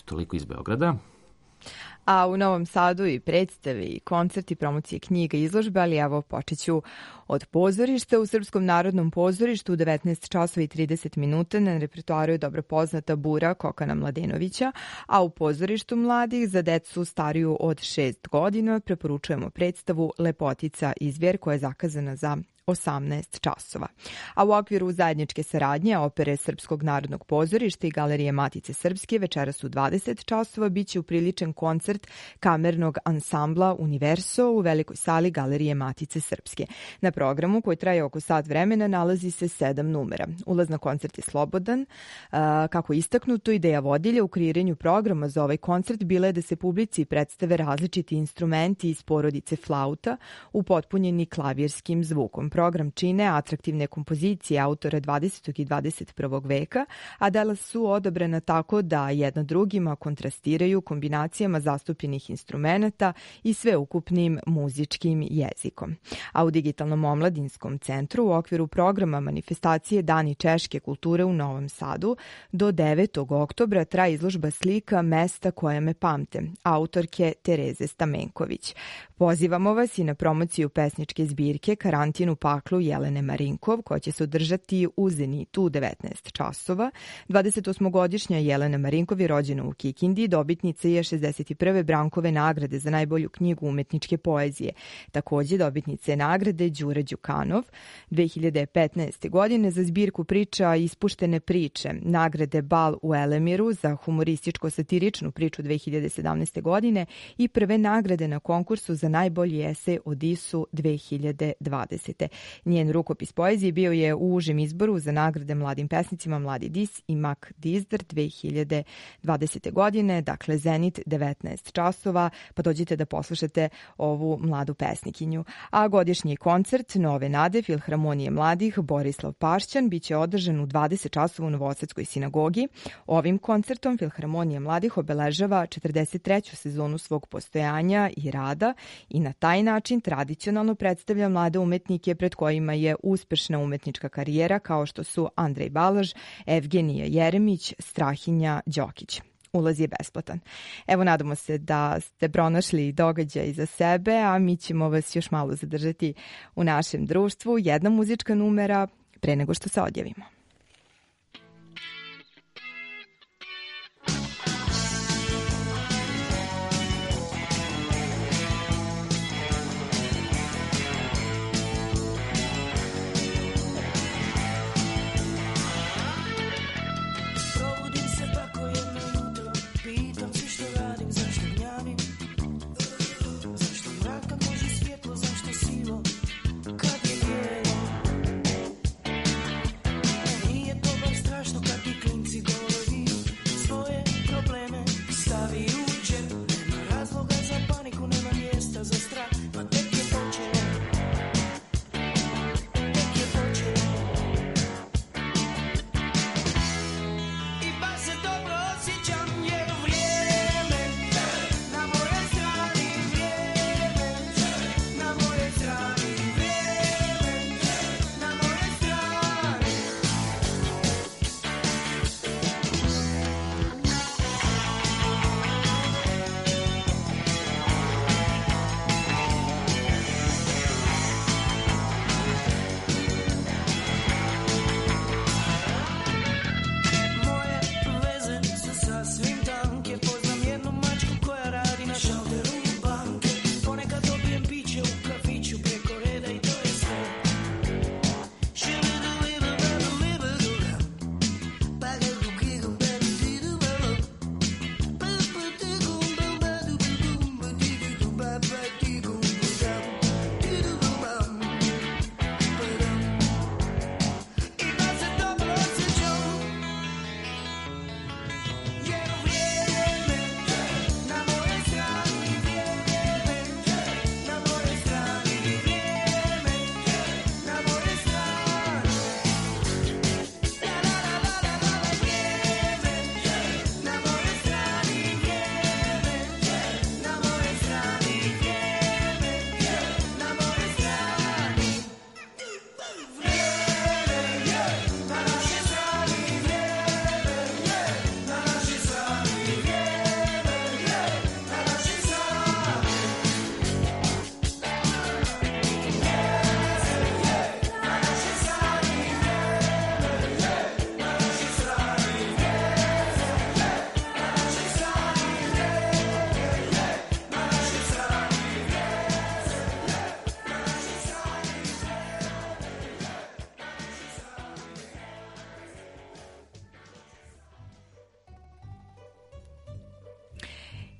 toliko iz Beograda. A u Novom Sadu i predstave i koncerti, promocije knjiga i izložbe, ali evo počet ću od pozorišta. U Srpskom narodnom pozorištu u 19 časova i 30 minuta na repertoaru je dobro poznata Bura Kokana Mladenovića, a u pozorištu mladih za decu stariju od 6 godina preporučujemo predstavu Lepotica i zvijer koja je zakazana za 18 časova. A u okviru zajedničke saradnje opere Srpskog narodnog pozorišta i Galerije Matice Srpske večeras u 20 časova biće upriličen koncert kamernog ansambla Universo u velikoj sali Galerije Matice Srpske. Na programu koji traje oko sat vremena nalazi se 7 numera. Ulaz na koncert je slobodan. Kako je istaknuto, ideja vodilja u kreiranju programa za ovaj koncert bila je da se publici predstave različiti instrumenti iz porodice flauta upotpunjeni klavirskim zvukom. Program čine atraktivne kompozicije autora 20. i 21. veka, a dela su odabrana tako da jedna drugima kontrastiraju kombinacijama zastupljenih instrumenata i sveukupnim muzičkim jezikom. A u Digitalnom omladinskom centru u okviru programa manifestacije Dani češke kulture u Novom Sadu do 9. oktobra traje izložba slika Mesta koja me pamte, autorke Tereze Stamenković. Pozivamo vas i na promociju pesničke zbirke Karantin u paklu Jelene Marinkov, koja će se održati u Zenitu u 19 časova. 28-godišnja Jelena Marinkov je rođena u Kikindi, dobitnica je 61. Brankove nagrade za najbolju knjigu umetničke poezije. Takođe dobitnica je nagrade Đura Đukanov 2015. godine za zbirku priča Ispuštene priče, nagrade Bal u Elemiru za humorističko-satiričnu priču 2017. godine i prve nagrade na konkursu za najbolji esej o Disu 2020. Njen rukopis poezije bio je u užem izboru za nagrade mladim pesnicima Mladi Dis i Mak Dizdar 2020. godine, dakle Zenit 19 časova, pa dođite da poslušate ovu mladu pesnikinju. A godišnji koncert Nove nade Filharmonije mladih Borislav Pašćan biće održan u 20 časova u Novosadskoj sinagogi. Ovim koncertom Filharmonija mladih obeležava 43. sezonu svog postojanja i rada i na taj način tradicionalno predstavlja mlade umetnike pred kojima je uspešna umetnička karijera kao što su Andrej Balaž, Evgenija Jeremić, Strahinja Đokić. Ulaz je besplatan. Evo, nadamo se da ste pronašli događaj za sebe, a mi ćemo vas još malo zadržati u našem društvu. Jedna muzička numera pre nego što se odjavimo. Osjećam jer vrijeme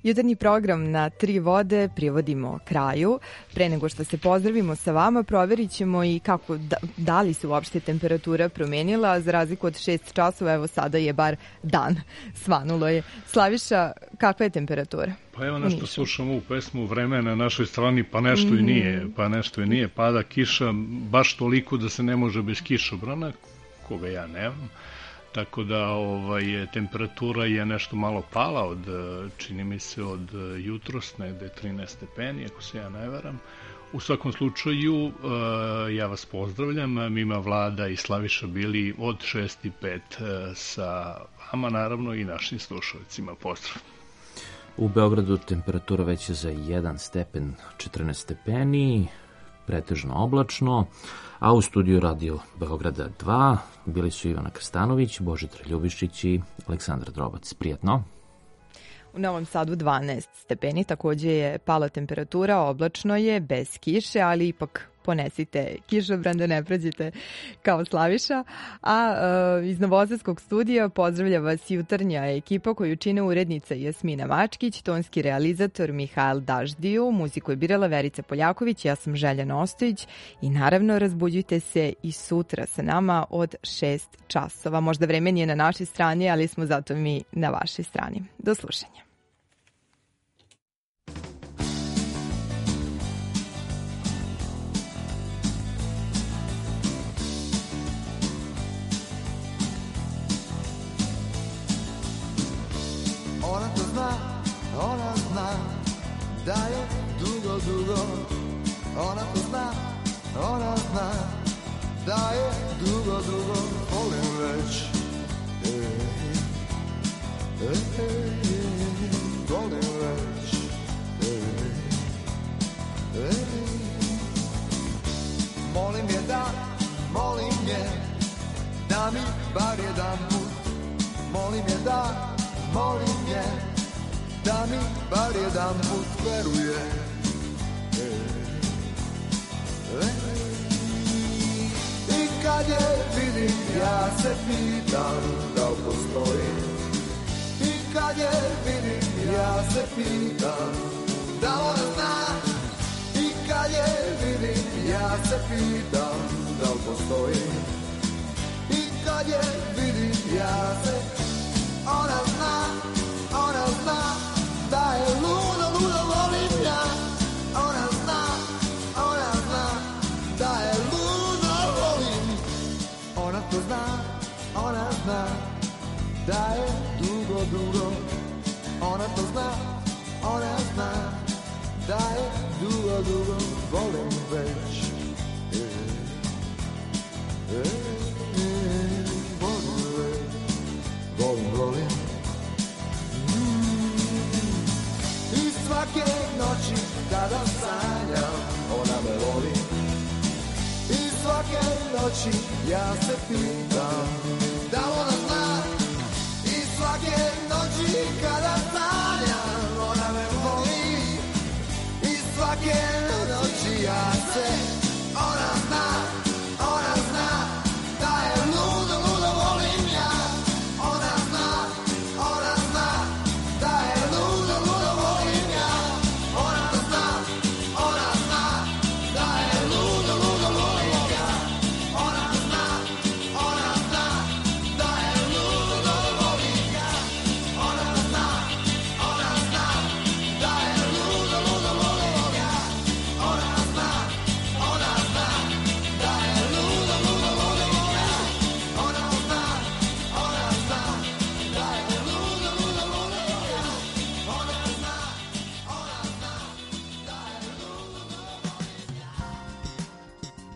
Jutarnji program na Tri vode privodimo kraju. Pre nego što se pozdravimo sa vama, proverit ćemo i kako, da li se uopšte temperatura promenila. Za razliku od 6 časova, evo sada je bar dan, svanulo je. Slaviša, kakva je temperatura? Pa evo nešto slušamo u pesmu Vreme na našoj strani, pa nešto i nije. Pada kiša baš toliko da se ne može bez kišobrana, koga ja nemam. Tako da temperatura je nešto malo pala čini mi se od jutros, negde 13 stepeni, ako se ja ne varam. U svakom slučaju, ja vas pozdravljam, mima Vlada i Slaviša bili od 6:05 sa vama, naravno i našim slušalcima. Pozdrav! U Beogradu temperatura veća za 1 stepen, 14 stepeni, pretežno oblačno, a u studiju Radio Beograda 2 bili su Ivana Krstanović, Božidar Ljubišić i Aleksandar Drobac. Prijatno! U Novom Sadu 12 stepeni, takođe je pala temperatura, oblačno je, bez kiše, ali ipak ponesite kišobran da ne prođete kao Slaviša. A iz Novosadskog studija pozdravlja vas jutarnja ekipa koju čine urednica Jasmina Mačkić, tonski realizator Mihajl Daždiju, muziku je birala Verica Poljaković, ja sam Željana Ostojić i naravno razbuđujte se i sutra sa nama od 6 časova. Možda vreme nije na našoj strani, ali smo zato mi na vašoj strani. Do slušanja. Ona zna da je dugo, dugo. Ona to zna, ona zna da je dugo, dugo. Volim već, volim već, molim je da mi bar jedan put. Molim je da mi bar jedan put veruje. I kad je vidim, ja se pitam da li postoji. I kad je vidim, ja se pitam da li ona zna. I kad je vidim, ja se pitam da li postoji. I kad je vidim, ja se ona zna da je ludo, ludo volim ja. Ona zna da je ludo volim. Ona to zna da je dugo, dugo. Ona to zna da je dugo, dugo. Volim već. Volim. Svake noći kada sanjam, ona me voli. I svake noći ja se pitam da ona zna. I svake noći kada sanjam,